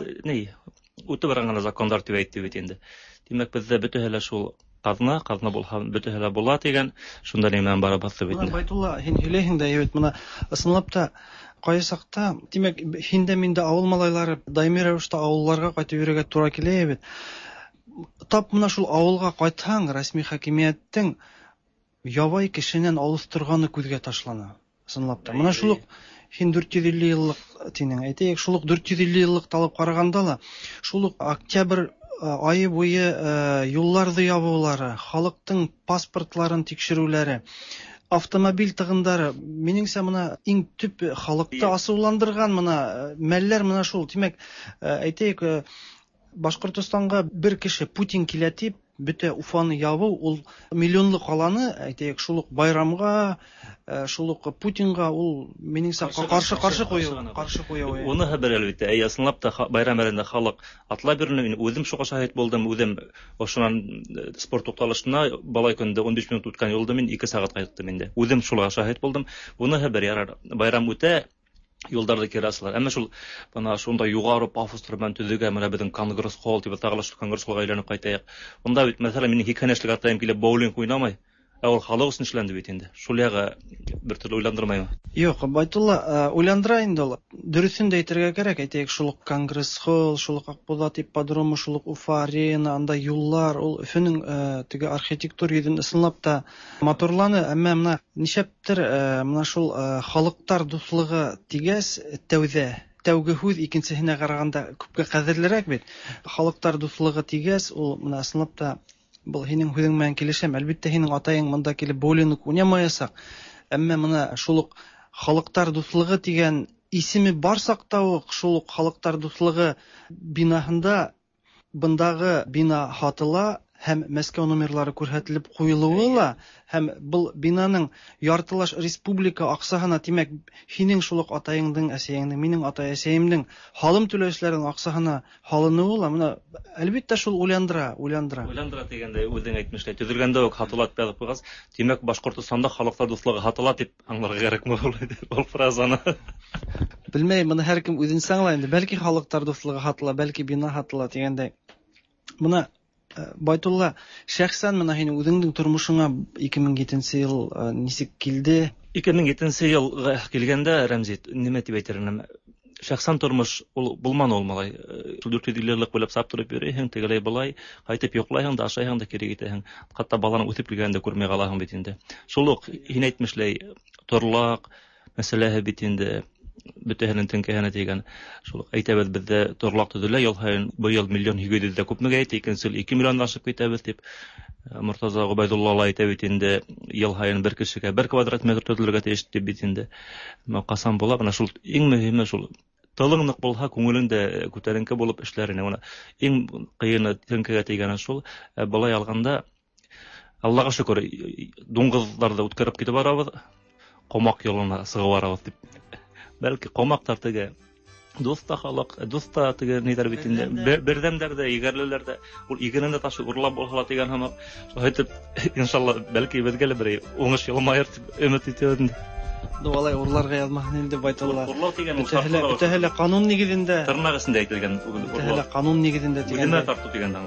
үтеп барган законнар дип әйтте бит инде. Димәк, бездә бөтәһе шул казна булһа, бөтәһе була дигән, шунда немен бара басты бит инде. Байтулла, һин һөйләһең дә, әйт, менә ысынлап та кайсакта, димәк, һиндә миндә авыл малайлары даими рәвештә авылларга кайтып йөрергә туры килә бит. Тап менә шул авылга кайтсаң, рәсми хакимияттең ябай кешенән алыштырганы күзгә ташлана. Сынлап та. Менә шул һин 450 еллык тинең. Әйтәйек, шул 450 еллык талап караганда ла, шул октябрь айы буе юлларды ябулары, халыктың паспортларын тикшерүләре, автомобиль тыгындары, минеңсә менә иң төп халыкты асыуландырган менә мәлләр менә шул. Димәк, әйтәйек, Башкортстанга бер кеше Путин килә дип бөтә Уфаны ябу, ул миллионлы каланы, әйтәйек, шул ук байрамга, шул ук Путинга ул минеңсә каршы кую. Уны хәбәр әлбәттә. Ясынлап та байрам әлендә халык атла бирне, мин үзем шуга шаһит булдым, үзем ошонан спорт тукталышына балай көндә 15 минут үткән юлда мин 2 сәгать кайттым инде. Үзем шуларга шаһит булдым. Уны хәбәр ярар. Байрам үтә, юлдарда керәсләр. Әмма шул бана шунда югары пафос белән төзегән менә безнең конгресс холл дип тагылыш конгресска әйләнеп кайтайык. Онда бит мәсәлән минем хикәнәчлек атаем килеп боулинг уйнамай. Ул халык өчен эшләнде бит инде. Шул ягы бер төрле уйландырмаймы? Юк, Байтулла, уйландыра инде ул. Дөресен дә әйтергә кирәк, әйтәйек, шул конгресс холл, шул Акбулат ипподромы, шул Уфа арена, анда юллар, ул Өфөнең теге архитектур йөзен ысынлап та моторланы, әмма менә нишәптер менә шул халыктар дуслыгы тигәс тәүге һүз икенчесенә караганда күпкә кадерлерәк бит. Халыктар дуслыгы тигәс, ул менә ысынлап та бұл һинең һүзең белән килешәм. Әлбәттә һинең атаң монда килеп боулинг уйнамаячак. Әмма менә шул ук халыктар дуслыгы дигән исеме барсак та ук шул ук халыктар дуслыгы бинаһында бындагы бина хатыла һәм Мәскәү номерлары күрһәтелеп куелуы ла һәм был бинаның яртылаш республика аксаһына, димәк, һинең шул ук атаеңдың, әсәеңнең, минең атай-әсәемнең халым түләүчеләрнең аксаһына халынуы ла менә әлбәттә шул уйландыра. Уйландыра дигәндә үзең әйтмешләр. Төзелгәндә ук хатылат язып куйгас, димәк, Башкортстанда халыклар дуслыгы хатыла дип аңларга кирәкме ул фразаны? Белмәйм, моны һәркем үзенчә аңлый инде. Бәлки халыклар дуслыгы хатыла, бәлки бина хатыла дигәндәй. Моны Байтулла, шәхсән менә һинең үзеңнең тормышыңа 2007 ел нисек килде? 2007 елга килгәндә, Рәмзит, нимә дип әйтермен? Шәхсән тормыш ул булманы ул малай. 400 буйлап сап турып йөрәһең, тегеләй булай, кайтып йоклайһың да, ашайһың да кире китәһең. Хәтта баланың үтеп килгәндә күрмәй калаһың бит инде. Шул ук һин әйтмешләй, торлак мәсьәләһе бит инде. Бөтәһенең төнкәһенә дигән шул әйтәбез бездә торлак төзелә, ел һайын быел 1,7 дә күпмегә әйтә, икенче ел 2 миллион ашып китәбез дип Муртаза Губайдулла әйтә бит инде, ел һайын бер кешегә 1 квадрат метр төзелергә тиеш дип бит инде. Касан була, менә шул иң мөһиме шул тылыңнык булса, күңелеңдә күтәренке булып эшләренә, менә иң кыены төнкәгә тигән шул. Булай алганда Аллага шөкер, дуңгызларда үткәреп китеп барабыз, комак юлына сыгып барабыз дип. Бәлки комактар теге дуста халык, дуста теге нидер бит инде. Бердәмдәрдә, игәрлеләрдә ул игенендә ташы урлап булһа дигән һәм әйтеп, иншалла, бәлки безгә бер уңыш елмаер дип өмет итәм. Дуалай урларга язмаган инде Байтулла. Бөтәһеле канун нигезендә. Тырнак исендә әйтелгән Бөтәһеле канун нигезендә дигән. Үзенә тарту дигән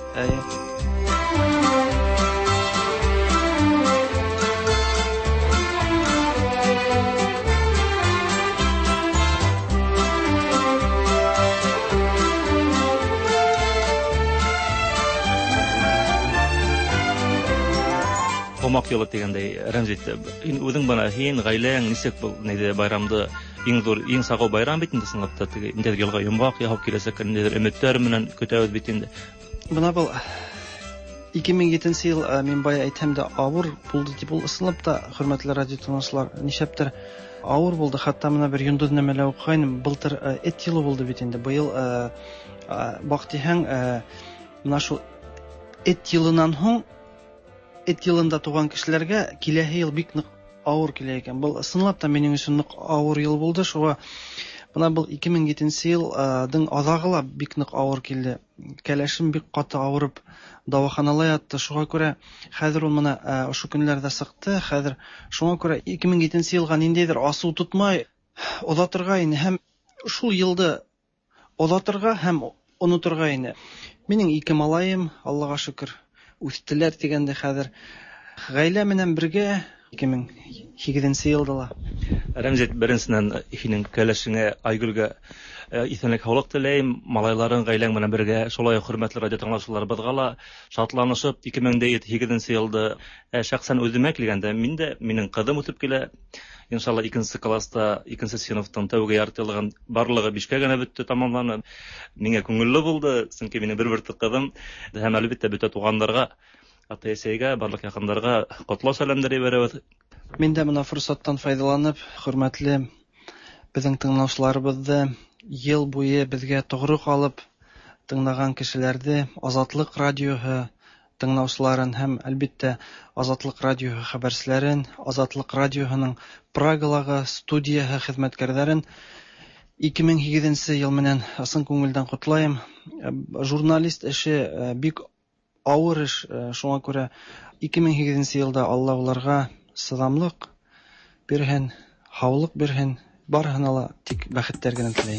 Комак юлы дигәндәй, Рәмзит, үзең бана һин гаиләң нисек бу нидә байрамды иң зур, иң сагау байрам бит инде сыңлап та теге инде елга йомгак яһап киләсәк инде өметтәр менән көтәбез бит инде. Бuna был 2007 ел мин бая әйтәм дә авыр булды дип ул ысынлап та хөрмәтле радио тыңлаучылар, нишәптер авыр булды, хәтта менә бер йондыз нәмәләр укыйм, былтыр эт елы булды бит инде. Быел бактиһәң менә шул эт елынан һуң эт елында туган кешеләргә киләһе ел бик нык авыр килә икән. Бу ысынлап та минем өчен нык авыр ел булды. Шуга менә бу 2007 елдың азагыла бик нык авыр килде. Кәләшем бик каты авырып дәваханала ятты. Шуга күрә хәзер ул менә шу көннәрдә сыкты. Хәзер шуңа күрә 2007 елга ниндидер асу тотмай озатырга ине һәм шул елды озатырга һәм онытырга ине. Минем 2 малаем, Аллага шөкер, үстеләр дигәндә хәзер гаилә менән бергә 2008 елда. Рәмзит, беренчедән һинең кәләшеңә Айгөлгә исәнлек һаулык теләйм, малайларың гаиләң менән бергә, шулай хөрмәтле радио тыңлаучыларыбызга ла шатланышып 2008 елда шәхсән үземә килгәндә минем кызым үтеп килә. Иншалла 2 класста 2 сыйныфтан тәүге ярты елган барлыгы 5кә генә бетте, тамамланды. Миңа күңелле булды, чөнки минем бер кызым һәм әлбәттә бөтә туганнарга, ата-әсәгә, барлык якыннарга котлау сәламнәре бирәбез. Мин дә моны форсаттан файдаланып, хөрмәтле безнең тыңлаучыларыбызны ел буе безгә тугры калып тыңлаган кешеләрне Азатлык радиоһы тыңлаучыларын һәм әлбәттә Азатлык радио хәбәрчеләрен, Азатлык радиоһының Прагалағы студияһы хезмәткәрләрен 2008 ел менән сын күңелдән котлайм. Журналист эше бик авыр эш, шуңа күрә 2008 елда Алла уларга сыдамлык бирһен, һаулык бирһен, барыһына ла тик бәхеттәр генә теләйм.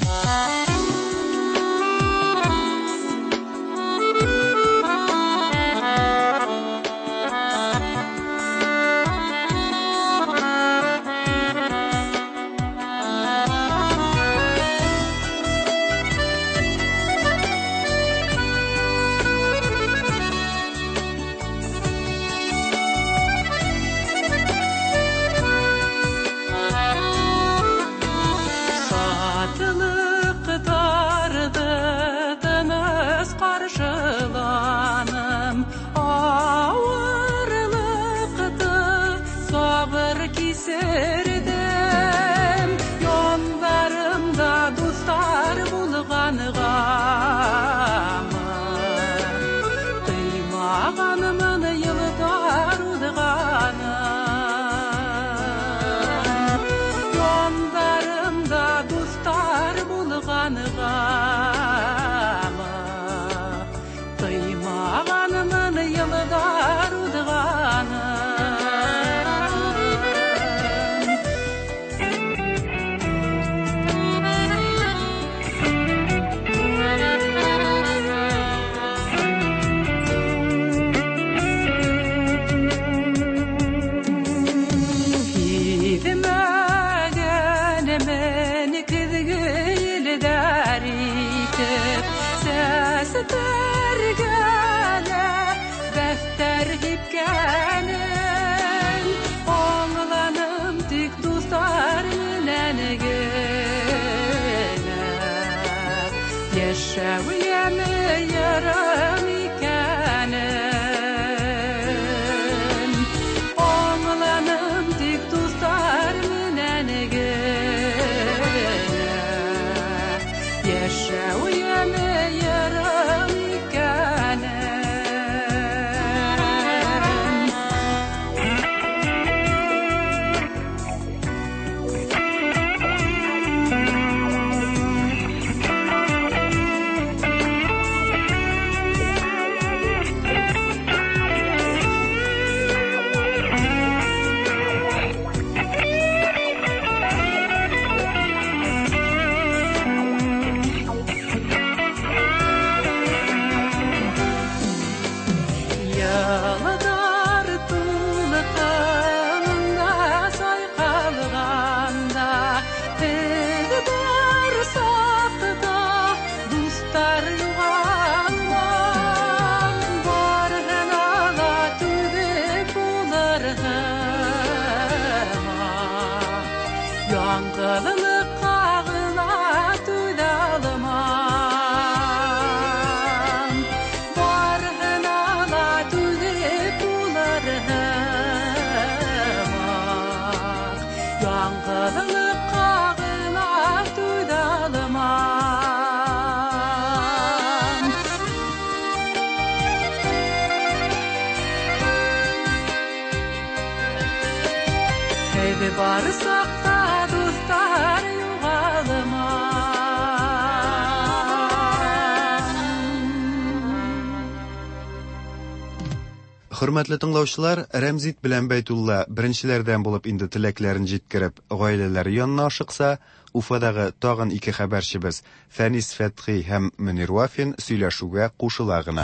Hürmetli tыңлаучылар, Рәмзит белән Бәйтулла беренчеләрдән булып инде теләкләрен җиткереп, гаиләләре янына ашыкса, Уфадагы тагын ике хәбәрчебез Фәнис Фәтхи һәм Мөнир Вафин сөйләшүгә кушыла гына.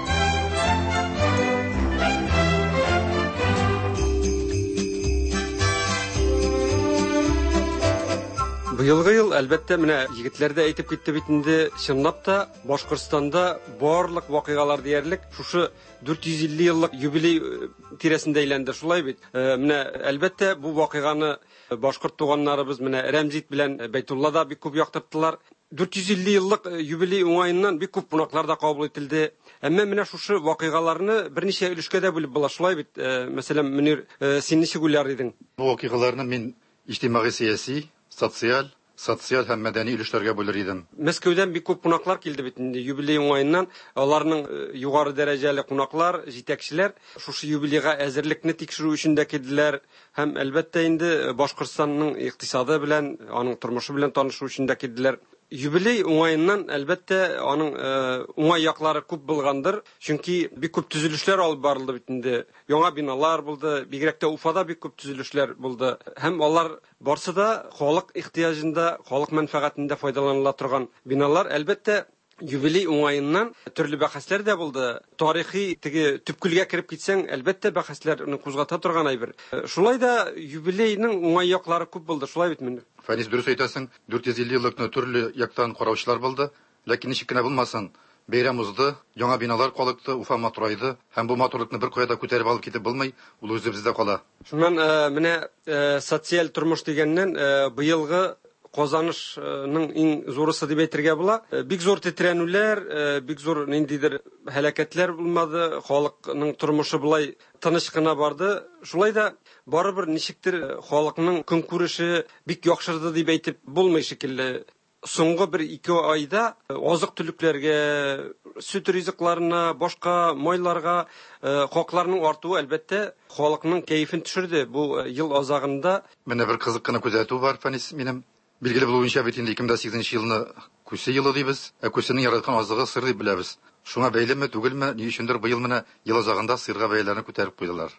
Быелгы ел әлбәттә менә егетләрдә әйтеп китте бит инде, чынлап та Башкортстанда барлык вакыйгалар диярлек шушы 450 еллык юбилей тирәсендә әйләнде, шулай бит. Менә әлбәттә бу вакыйганы башкорт туганнарыбыз менә Рәмзит белән Бәйтулла да бик күп яктырттылар. 450 еллык юбилей уңаеннан бик күп кунаклар да кабул ителде. Әмма менә шушы вакыйгаларны берничә өлешкә дә бүлеп була, шулай бит. Мәсәлән, Мөнир, син ничек уйлар идең? Бу вакыйгаларны мин иҗтимагый-сиясәт, социаль, социаль һәм мәдәни өлешләргә бүлер идем. Мәскәүдән бик күп кунаклар килде бит инде юбилей уңаеннан. Аларның югары дәрәҗәле кунаклар, җитәкчеләр шушы юбилейга әзерлекне тикшерү өчен дә килделәр һәм әлбәттә инде Башкортстанның икътисады белән, аның тормышы белән танышу өчен дә килделәр. Юбилей уңаеннан әлбәттә аның уңай яклары күп булгандыр, чөнки бик күп төзелешләр алып барылды бит инде. Яңа биналар булды, бигрәк тә Уфада бик күп төзелешләр булды. Һәм алар барсы да халык ихтыяҗында, халык мәнфәгатендә файдаланыла торган биналар. Әлбәттә юбилей уңаеннан төрле бәхәсләр дә булды. Тарихи теге төпкелгә кирип китсәң, әлбәттә бәхәсләрне кузгата торган әйбер. Шулай да юбилейның уңай яклары күп булды, шулай бит инде. Фәнис, дөрес әйтәсең, 450 еллыкны төрле яктан караучылар булды, ләкин ничек кенә булмасын, бәйрәм узды, яңа биналар калыкты, Уфа матурайды, һәм бу матурлыкны бер кайда күтәреп алып китеп булмый, ул үзебездә кала. Шуннан менә социаль тормыш дигәннән быелгы казанышның иң зурысы дип әйтергә була. Бик зур тетрәнүләр, бик зур ниндидер һәлакәтләр булмады, халыкның тормышы булай тыныч кына барды. Шулай да барыбер ничектер халыкның көнкүреше бик яхшырды дип әйтеп булмый шикелле. Соңгы 1-2 айда азык-төлекләргә, сөт ризыкларына, башка майларга хакларның артуы әлбәттә халыкның кәефен төшерде. Бу ел азагында менә бер кызык кына күзәтү бар, Фәнис, минем билгеле булуынча бит инде 2008 елны күсе елы дибез, күсенең яраткан азыгы сыр дип беләбез. Шуңа бәйлеме түгелме, ни өчендер быел менә ел азагында сырга бәяләрне күтәреп куйдылар.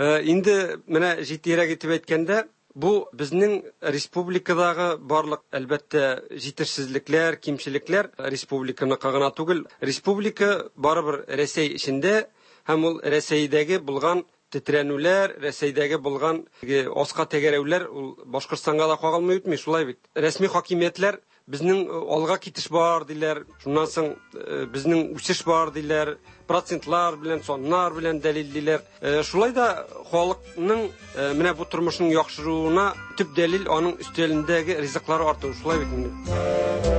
Инде менә җитдирәк итеп әйткәндә, бу безнең республикадагы барлык әлбәттә җитешсезлекләр, кимчелекләр республиканы кагына түгел. Республика барыбер Рәсәй эчендә һәм ул Рәсәйдәге булган тетрәнүләр, Рәсәйдәге булган аска тәгәрәүләр ул Башкортстанга да кагылмый үтми, шулай бит. Рәсми хакимиятләр безнең алга китеш бар диләр, шуннан соң безнең үсеш бар диләр, процентлар белән, соннар белән дәлиллиләр. Шулай да халыкның менә бу тормышның яхшыруына төп дәлил аның өстәлендәге ризыклары артуы, шулай бит.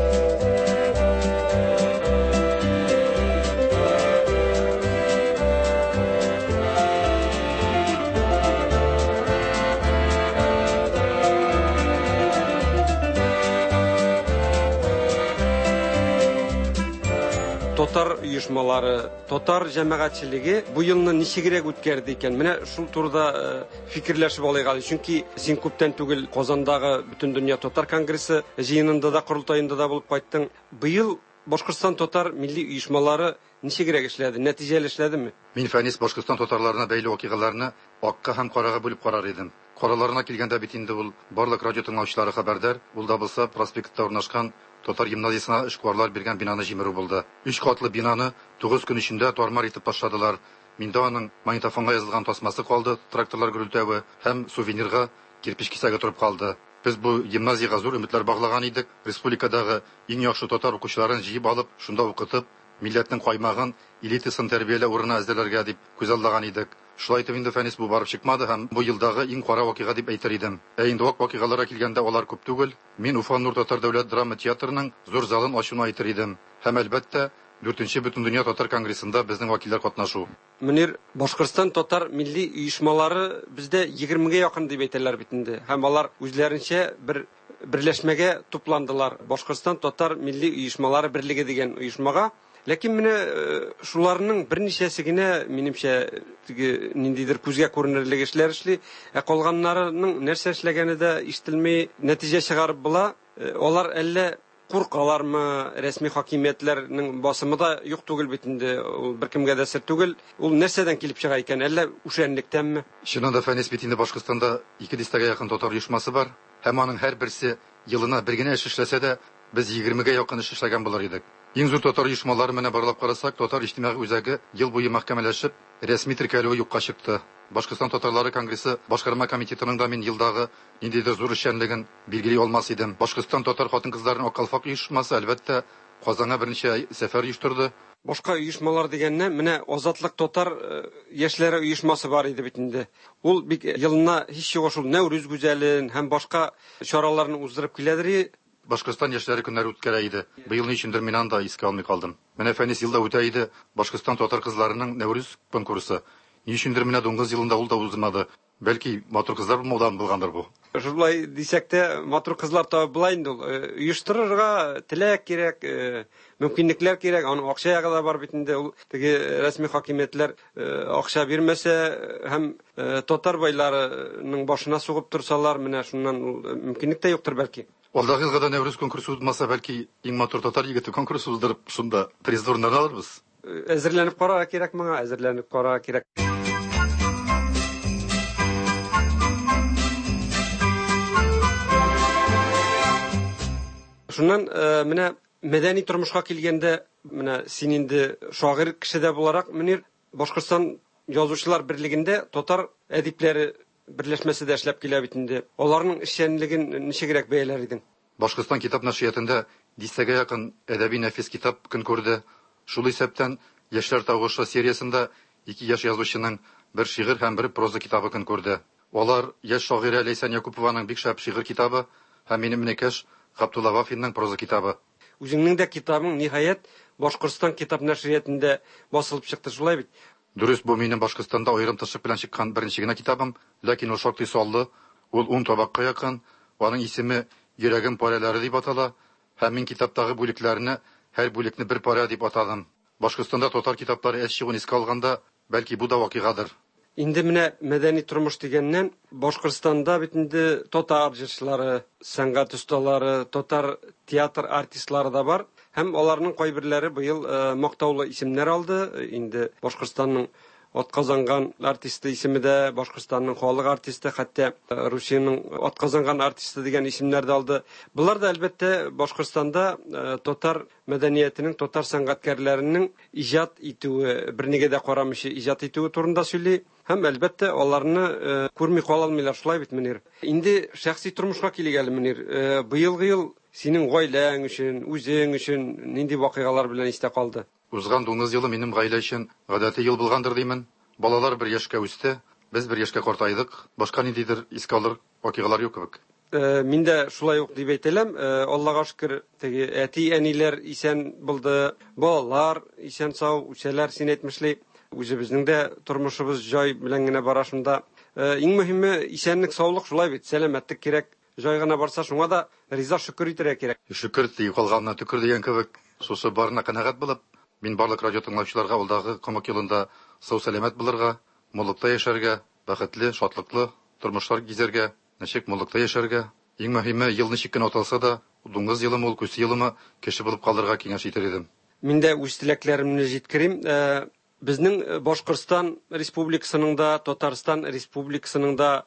Татар оешмалары, татар җәмәгатьчелеге бу елны ничегрәк үткәрде икән? Менә шул турыда фикерләшеп алыйк. Чөнки син күптән түгел Казандагы Бөтен дөнья татар конгрессы җыенында да, курултаенда да булып кайттың. Быел Башкортстан татар милли оешмалары ничегрәк эшләде? Нәтиҗәле эшләдеме? Мин, Фәнис, Башкортстан татарларына бәйле вакыйгаларны акка һәм карага бүлеп карар идем. Караларына килгәндә бит инде ул барлык радио тыңлаучылары хәбәрдар, ул да булса проспектта урнашкан татар гимназиясына эшкуарлар биргән бинаны җимерү булды. 3 катлы бинаны 9 көн эчендә тармар итеп ташладылар. Миндә аның магнитофонга язылган тасмасы калды, тракторлар гөрелтәве һәм сувенирга кирпич кисәге торып калды. Без бу гимназиягә зур өметләр баглаган идек. Республикадагы иң яхшы татар укучыларын җыеп алып, шунда укытып, милләтнең каймагын элитасын тәрбияләү урынына әзерләргә дип күз аллаган идек. Шулай итеп инде, Фәнис, бу барып чыкмады һәм бу елдагы иң кара вакыйга дип әйтер идем. Инде вакыйгаларга килгәндә алар күп түгел. Мин Уфа Нур татар дәүләт драма театрының зур залын ачуына әйтер идем. Һәм әлбәттә 4-нче Бөтен дөнья татар конгрессында безнең вакиллар катнашу. Мөнир, Башкортстан татар милли оешмалары бездә 20-гә якын дип әйтәләр бит инде. Һәм алар үзләренчә бер берләшмәгә тупландылар. Башкортстан татар милли оешмалары берлеге дигән оешмага. Ләкин менә шуларның берничәсе генә минемчә ниндидер күзгә күренерлек эшләр эшли, калганнарының нәрсә эшләгәне дә ишетелми, нәтиҗә чыгарып була. Алар әллә куркалармы, рәсми хакимиятләрнең басымы да юк түгел бит инде, ул беркемгә дә сер түгел. Ул нәрсәдән килеп чыга икән? Әллә ушәнлектәнме? Чынында, Фәнис, бит инде Башкортстанда 200-гә якын татар оешмасы бар. Һәм аның һәр берсе елына бер генә эш эшләсә дә, без 20-гә якын эш эшләгән булыр идек. Иң зур татар оешмалары менә барлап карасак, татар иҗтимагый үзәге ел буе мәхкәмәләшеп, рәсми теркәлүе юкка чыкты. Башкортстан татарлары конгрессы башкарма комитетының да мин елдагы ниндидер зур эшчәнлеген билгели алмас идем. Башкортстан татар хатын-кызларының Акалфак оешмасы әлбәттә Казанга берничә сәфәр оештырды. Башка оешмалар дигәннән менә Азатлык татар яшьләре оешмасы бар иде бит инде. Ул бик елына һич югы шул Нәүрүз гүзәлен һәм башка чараларны уздырып киләдер. Башкортстан яшьләре көннәре үткәрә иде. Быел ни өчендер мин анда искә алмый калдым. Менә Фәнис елда үтә иде Башкортстан татар кызларының Нәүрүз конкурсы. Ни өчендер менә 9 елында ул да узмады. Бәлки матур кызлар булмаудан булгандыр бу. Шулай дисәк тә, матур кызлар табып була инде ул. Оештырырга теләк кирәк, мөмкинлекләр кирәк, аның акча ягы да бар бит инде. Ул теге рәсми хакимиятләр акча бирмәсә һәм татар байларының башына сугып торсалар, менә шуннан мөмкинлек тә юктыр бәлки. Алдагы елда Нәүрүз конкурсы узмаса, бәлки иң матур татар егете конкурсы уздырып, шунда приз урыннарын алырбыз. Әзерләнеп карарга кирәк моңа, әзерләнеп карарга кирәк. Шуннан менә мәдәни тормышка килгәндә, менә син инде шагыйрь кеше дә буларак, Мөнир, Башкортстан язучылар берлегендә татар әдипләре берләшмәсе дә эшләп килә бит инде. Аларның эшчәнлеген ничегрәк бәяләр идең? Башкортстан китап нәшриятында дистәгә якын әдәби нәфис китап көн күрде. Шул исәптән Яшьләр тавышы сериясендә 2 яшь язучының бер шигырь һәм бер проза китабы көн күрде. Алар яшь шагыйрә Ләйсән Якупованың бик шәп шигырь китабы һәм минем нәкәш Габдулла Вафинның проза китабы. Үзеңнең дә китабың ниһаять Башкортстан китап нәшриятендә басылып чыкты, шулай бит? Дөрес, бу минем Башкортстанда аерым тышып белән чыккан беренче генә китабым, ләкин ул шактый саллы, ул 10 табакка якын, аның исеме Йөрәгем паралары дип атала, һәм мин китаптагы бүлекләрне, һәр бүлекне бер пара дип атадым. Башкортстанда татар китаплары әс чыгуын искә алганда, бәлки бу да вакыйгадыр. Инде менә мәдәни тормыш дигәннән, Башкортстанда бит инде татар җырчылары, сәнгать осталары, татар театр артистлары да бар. Һәм аларның кайберләре быел мактаулы исемнәр алды. Инде Башкортстанның атказанган артисты исеме дә, Башкортстанның халык артисты, хәтта Русиянең атказанган артисты дигән исемнәр дә алды. Булар да әлбәттә Башкортстанда татар мәдәниятенең, татар сәнгатькәрләренең иҗат итүе, бернигә дә карамыйча иҗат итүе турында сөйли. Һәм әлбәттә аларны күрми кала алмыйлар, шулай бит, Мөнир. Инде шәхси тормышка килгәле, Мөнир, быелгы ел синең гаиләң өчен, үзең өчен нинди вакыйгалар белән истә калды? Узган 9 елы минем гаилә өчен гадәти ел булгандыр димен. Балалар 1 яшькә үсте, без 1 яшькә картайдык. Башка ниндидер искә алыр вакыйгалар юк кебек. Мин дә шулай ук дип әйтәләм. Аллага шөкер, теге әти-әниләр исән булды, балалар исән сау үсәләр, син әйтмешли. Үзебезнең дә тормышыбыз җай белән генә бара шунда. Иң мөһиме исәнлек, саулык, шулай бит, сәламәтлек кирәк. Җай гына барса, шуңа да риза шөкер итәргә кирәк. Шөкер тиеп калганына төкер дигән кебек, шусы барына канәгать булып, мин барлык радио тыңлаучыларга алдагы комак елында сау сәламәт булырга, муллыкта яшәргә, бәхетле, шатлыклы тормышлар гизәргә, ничек муллыкта яшәргә, иң мөһиме ел ничек кенә аталса да, 9 елым ул, күз елымы кеше булып калырга киңәш итер идем. Мин дә үз теләкләремне җиткерим. Безнең Башкортстан Республикасының да, Татарстан Республикасының да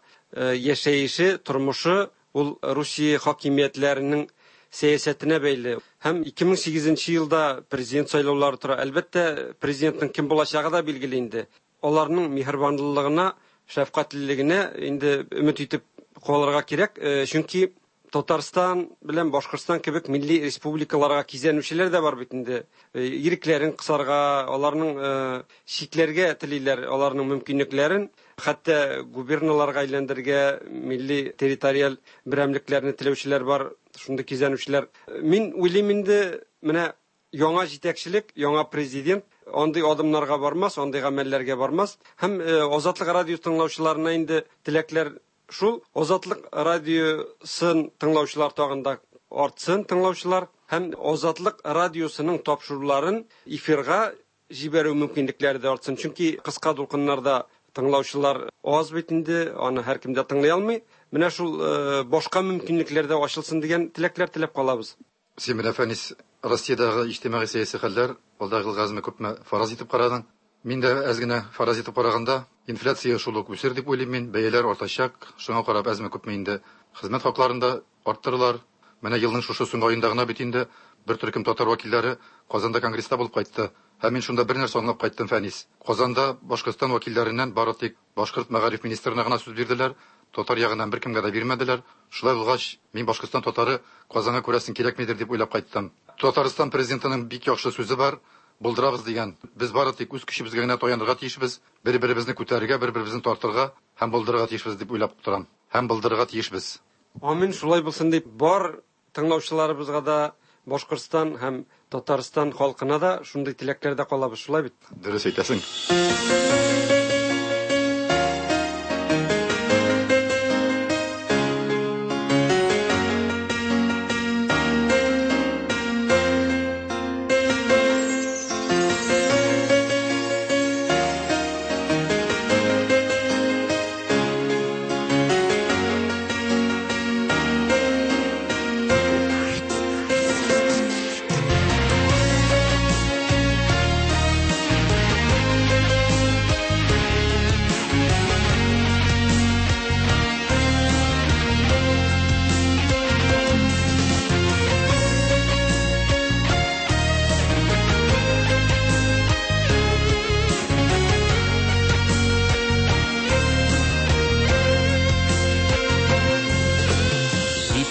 яшәеше, тормышы ул Русия хакимиятләренең сәясәтенә бәйле. Һәм 2008 елда президент сайлаулары тора. Әлбәттә, президентның кем булачагы да билгеле инде. Аларның миһербанлылыгына, шәфкатьлелегенә инде өмет итеп калырга кирәк. Чөнки Татарстан белән Башкортстан кебек милли республикаларга кизәнүчеләр дә бар бит инде. Ирекләрен кысарга, аларның чикләргә телиләр, аларның мөмкинлекләрен, хәтта губерналарга әйләндергә, милли территориаль берәмлекләрне теләүчеләр бар, шундый кизәнүчеләр. Мин уйлыйм инде, менә яңа җитәкчелек, яңа президент андый адымнарга бармас, андый гамәлләргә бармас. Һәм Азатлык радио тыңлаучыларына инде теләкләр шул, Азатлык радиосын тыңлаучылар тагында артсын тыңлаучылар, һәм Азатлык радиосының тапшыруларын эфирга җибәрү мөмкинлекләре дә артсын. Чөнки кыска дулкыннарда тыңлаучылар аз бит инде, аны һәркем дә тыңлый алмый. Менә шул башка мөмкинлекләр дә ачылсын дигән теләкләр теләп калабыз. Симин Фәнис, Россиядагы иҗтимагый сәяси хәлләр алдагы газмы күпме фараз итеп карадың? Мин дә әз генә фараз итеп караганда, инфляция шул ук үсер дип уйлыйм мин, бәяләр артачак, шуңа карап әзме күпме инде хезмәт хакларында арттырылар. Менә елның шушы соңгы аенда гына бит инде бер төркем татар вәкилләре Казанда конгресста булып кайтты. Һәм мин шунда бер нәрсә аңлап кайттым, Фәнис. Казанда Башкортстан вәкилләреннән бары тик Башкорт мәгариф министрына гына сүз бирделәр, татар ягыннан беркемгә дә бирмәделәр. Шулай булгач, мин Башкортстан татары Казанга күрәсен кирәкмидер дип уйлап кайттым. Татарстан президентының бик яхшы сүзе бар, булдырабыз дигән. Без бары тик үз көчебезгә генә таянырга тиешбез, бер-беребезне күтәрергә, бер-беребезне тартырга һәм булдырырга тиешбез дип уйлап торам. Һәм булдырырга тиешбез. Амин, шулай булсын дип бар тыңлаучыларыбызга да, Башкортстан һәм Татарстан халкына да шундый теләкләр дә калабыз, шулай бит? Дөрес әйтәсең.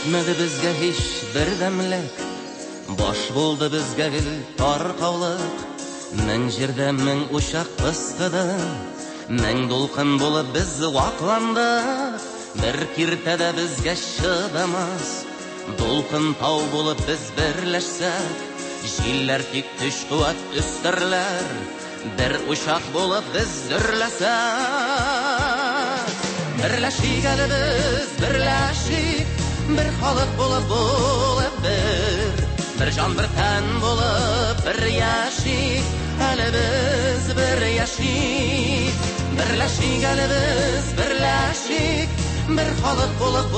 Җитмәде безгә һич бердәмлек, баш булды безгә гел таркаулык. Мең җирдә мең учак пыскыды, мең дулкын булып без вакландык. Бер киртәдә безгә чыдамас, дулкын тау булып без берләшсәк. Җилләр тик төш куәт өстәрләр, бер учак булып без дөрләсәк. Берләшик әле без, берләшик, бер халык булып бер җан бер тән булып бер яшик. Әле без бер яшик, берләшик әле без, берләшик, бер халык булып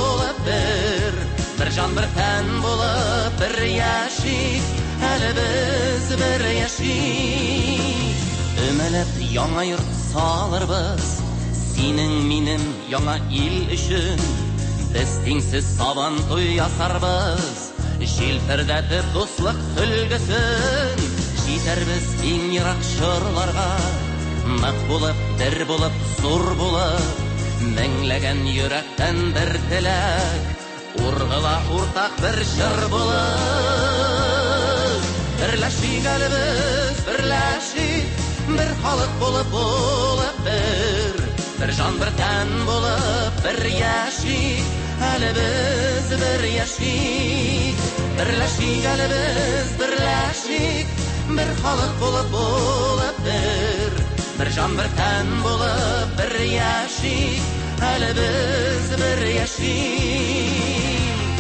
бер җан бер тән булып бер яшик. Әле без бер яшик. Өмәләп яңа йорт салырбыз, синең минем яңа ил өчен. Без тиңсез сабан туй ясарбыз, җилпердәтеп дуслык төлгесен. Җитәрбез иң ерак чорларга, нык булып, бер булып, зур булып. Меңләгән йөрәктән бер теләк, ургыла уртак бер җыр булып. Берләшик әле без, берләшик, бер халык булып бер җан бер тән булып бер яшик. Әле без бер яшик, берләшик әле без, берләшик, бер халык булып бер җан бер тән булып бер яшик. Әле без бер яшик.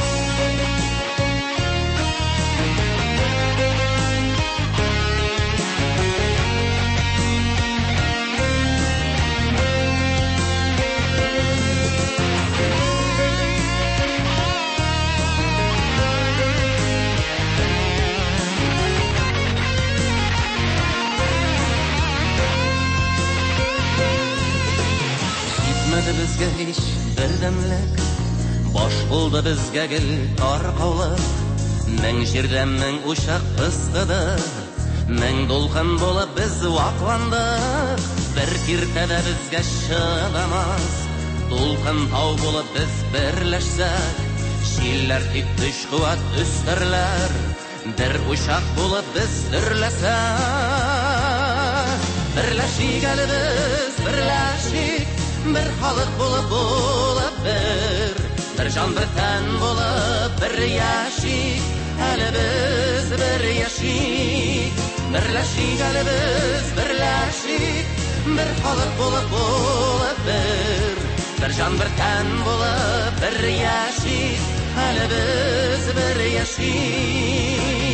Җитмәде безгә һич бердәмлек, баш булды безгә гел таркаулык. Мең җирдә мең учак пыскыды, мең дулкын булып без вакландык. Бер киртәдә безгә чыдамас, дулкын тау булып без берләшсәк. Җилләр тик төш куәт өстәрләр, бер учак булып без дөрләсәк. Берләшик әле без, берләшик, бер халык булып бер җан бер тән булып бер яшик. Әле без бер яшик, берләшик әле без, берләшик, бер халык булып бер җан бер тән булып бер яшик. Әле без бер яшик.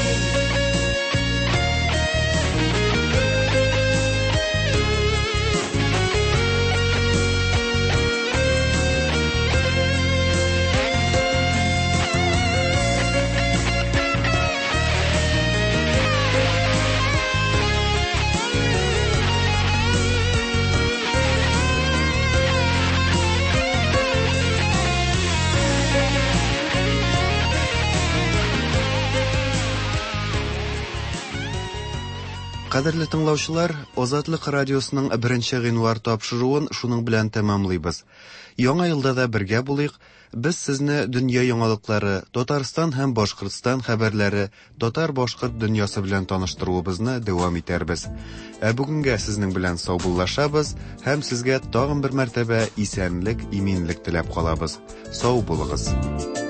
Кадерле тыңлаучылар, Азатлык радиосының 1 гыйнвар тапшыруын шуның белән тәмамлыйбыз. Яңа елда да бергә булыйк. Без сезне дөнья яңалыклары, Татарстан һәм Башкортстан хәбәрләре, татар-башкорт дөньясы белән таныштыруыбызны дәвам итәрбез. Бүгенгә сезнең белән саубуллашабыз һәм сезгә тагын бер мәртәбә исәнлек, иминлек теләп калабыз. Сау булыгыз.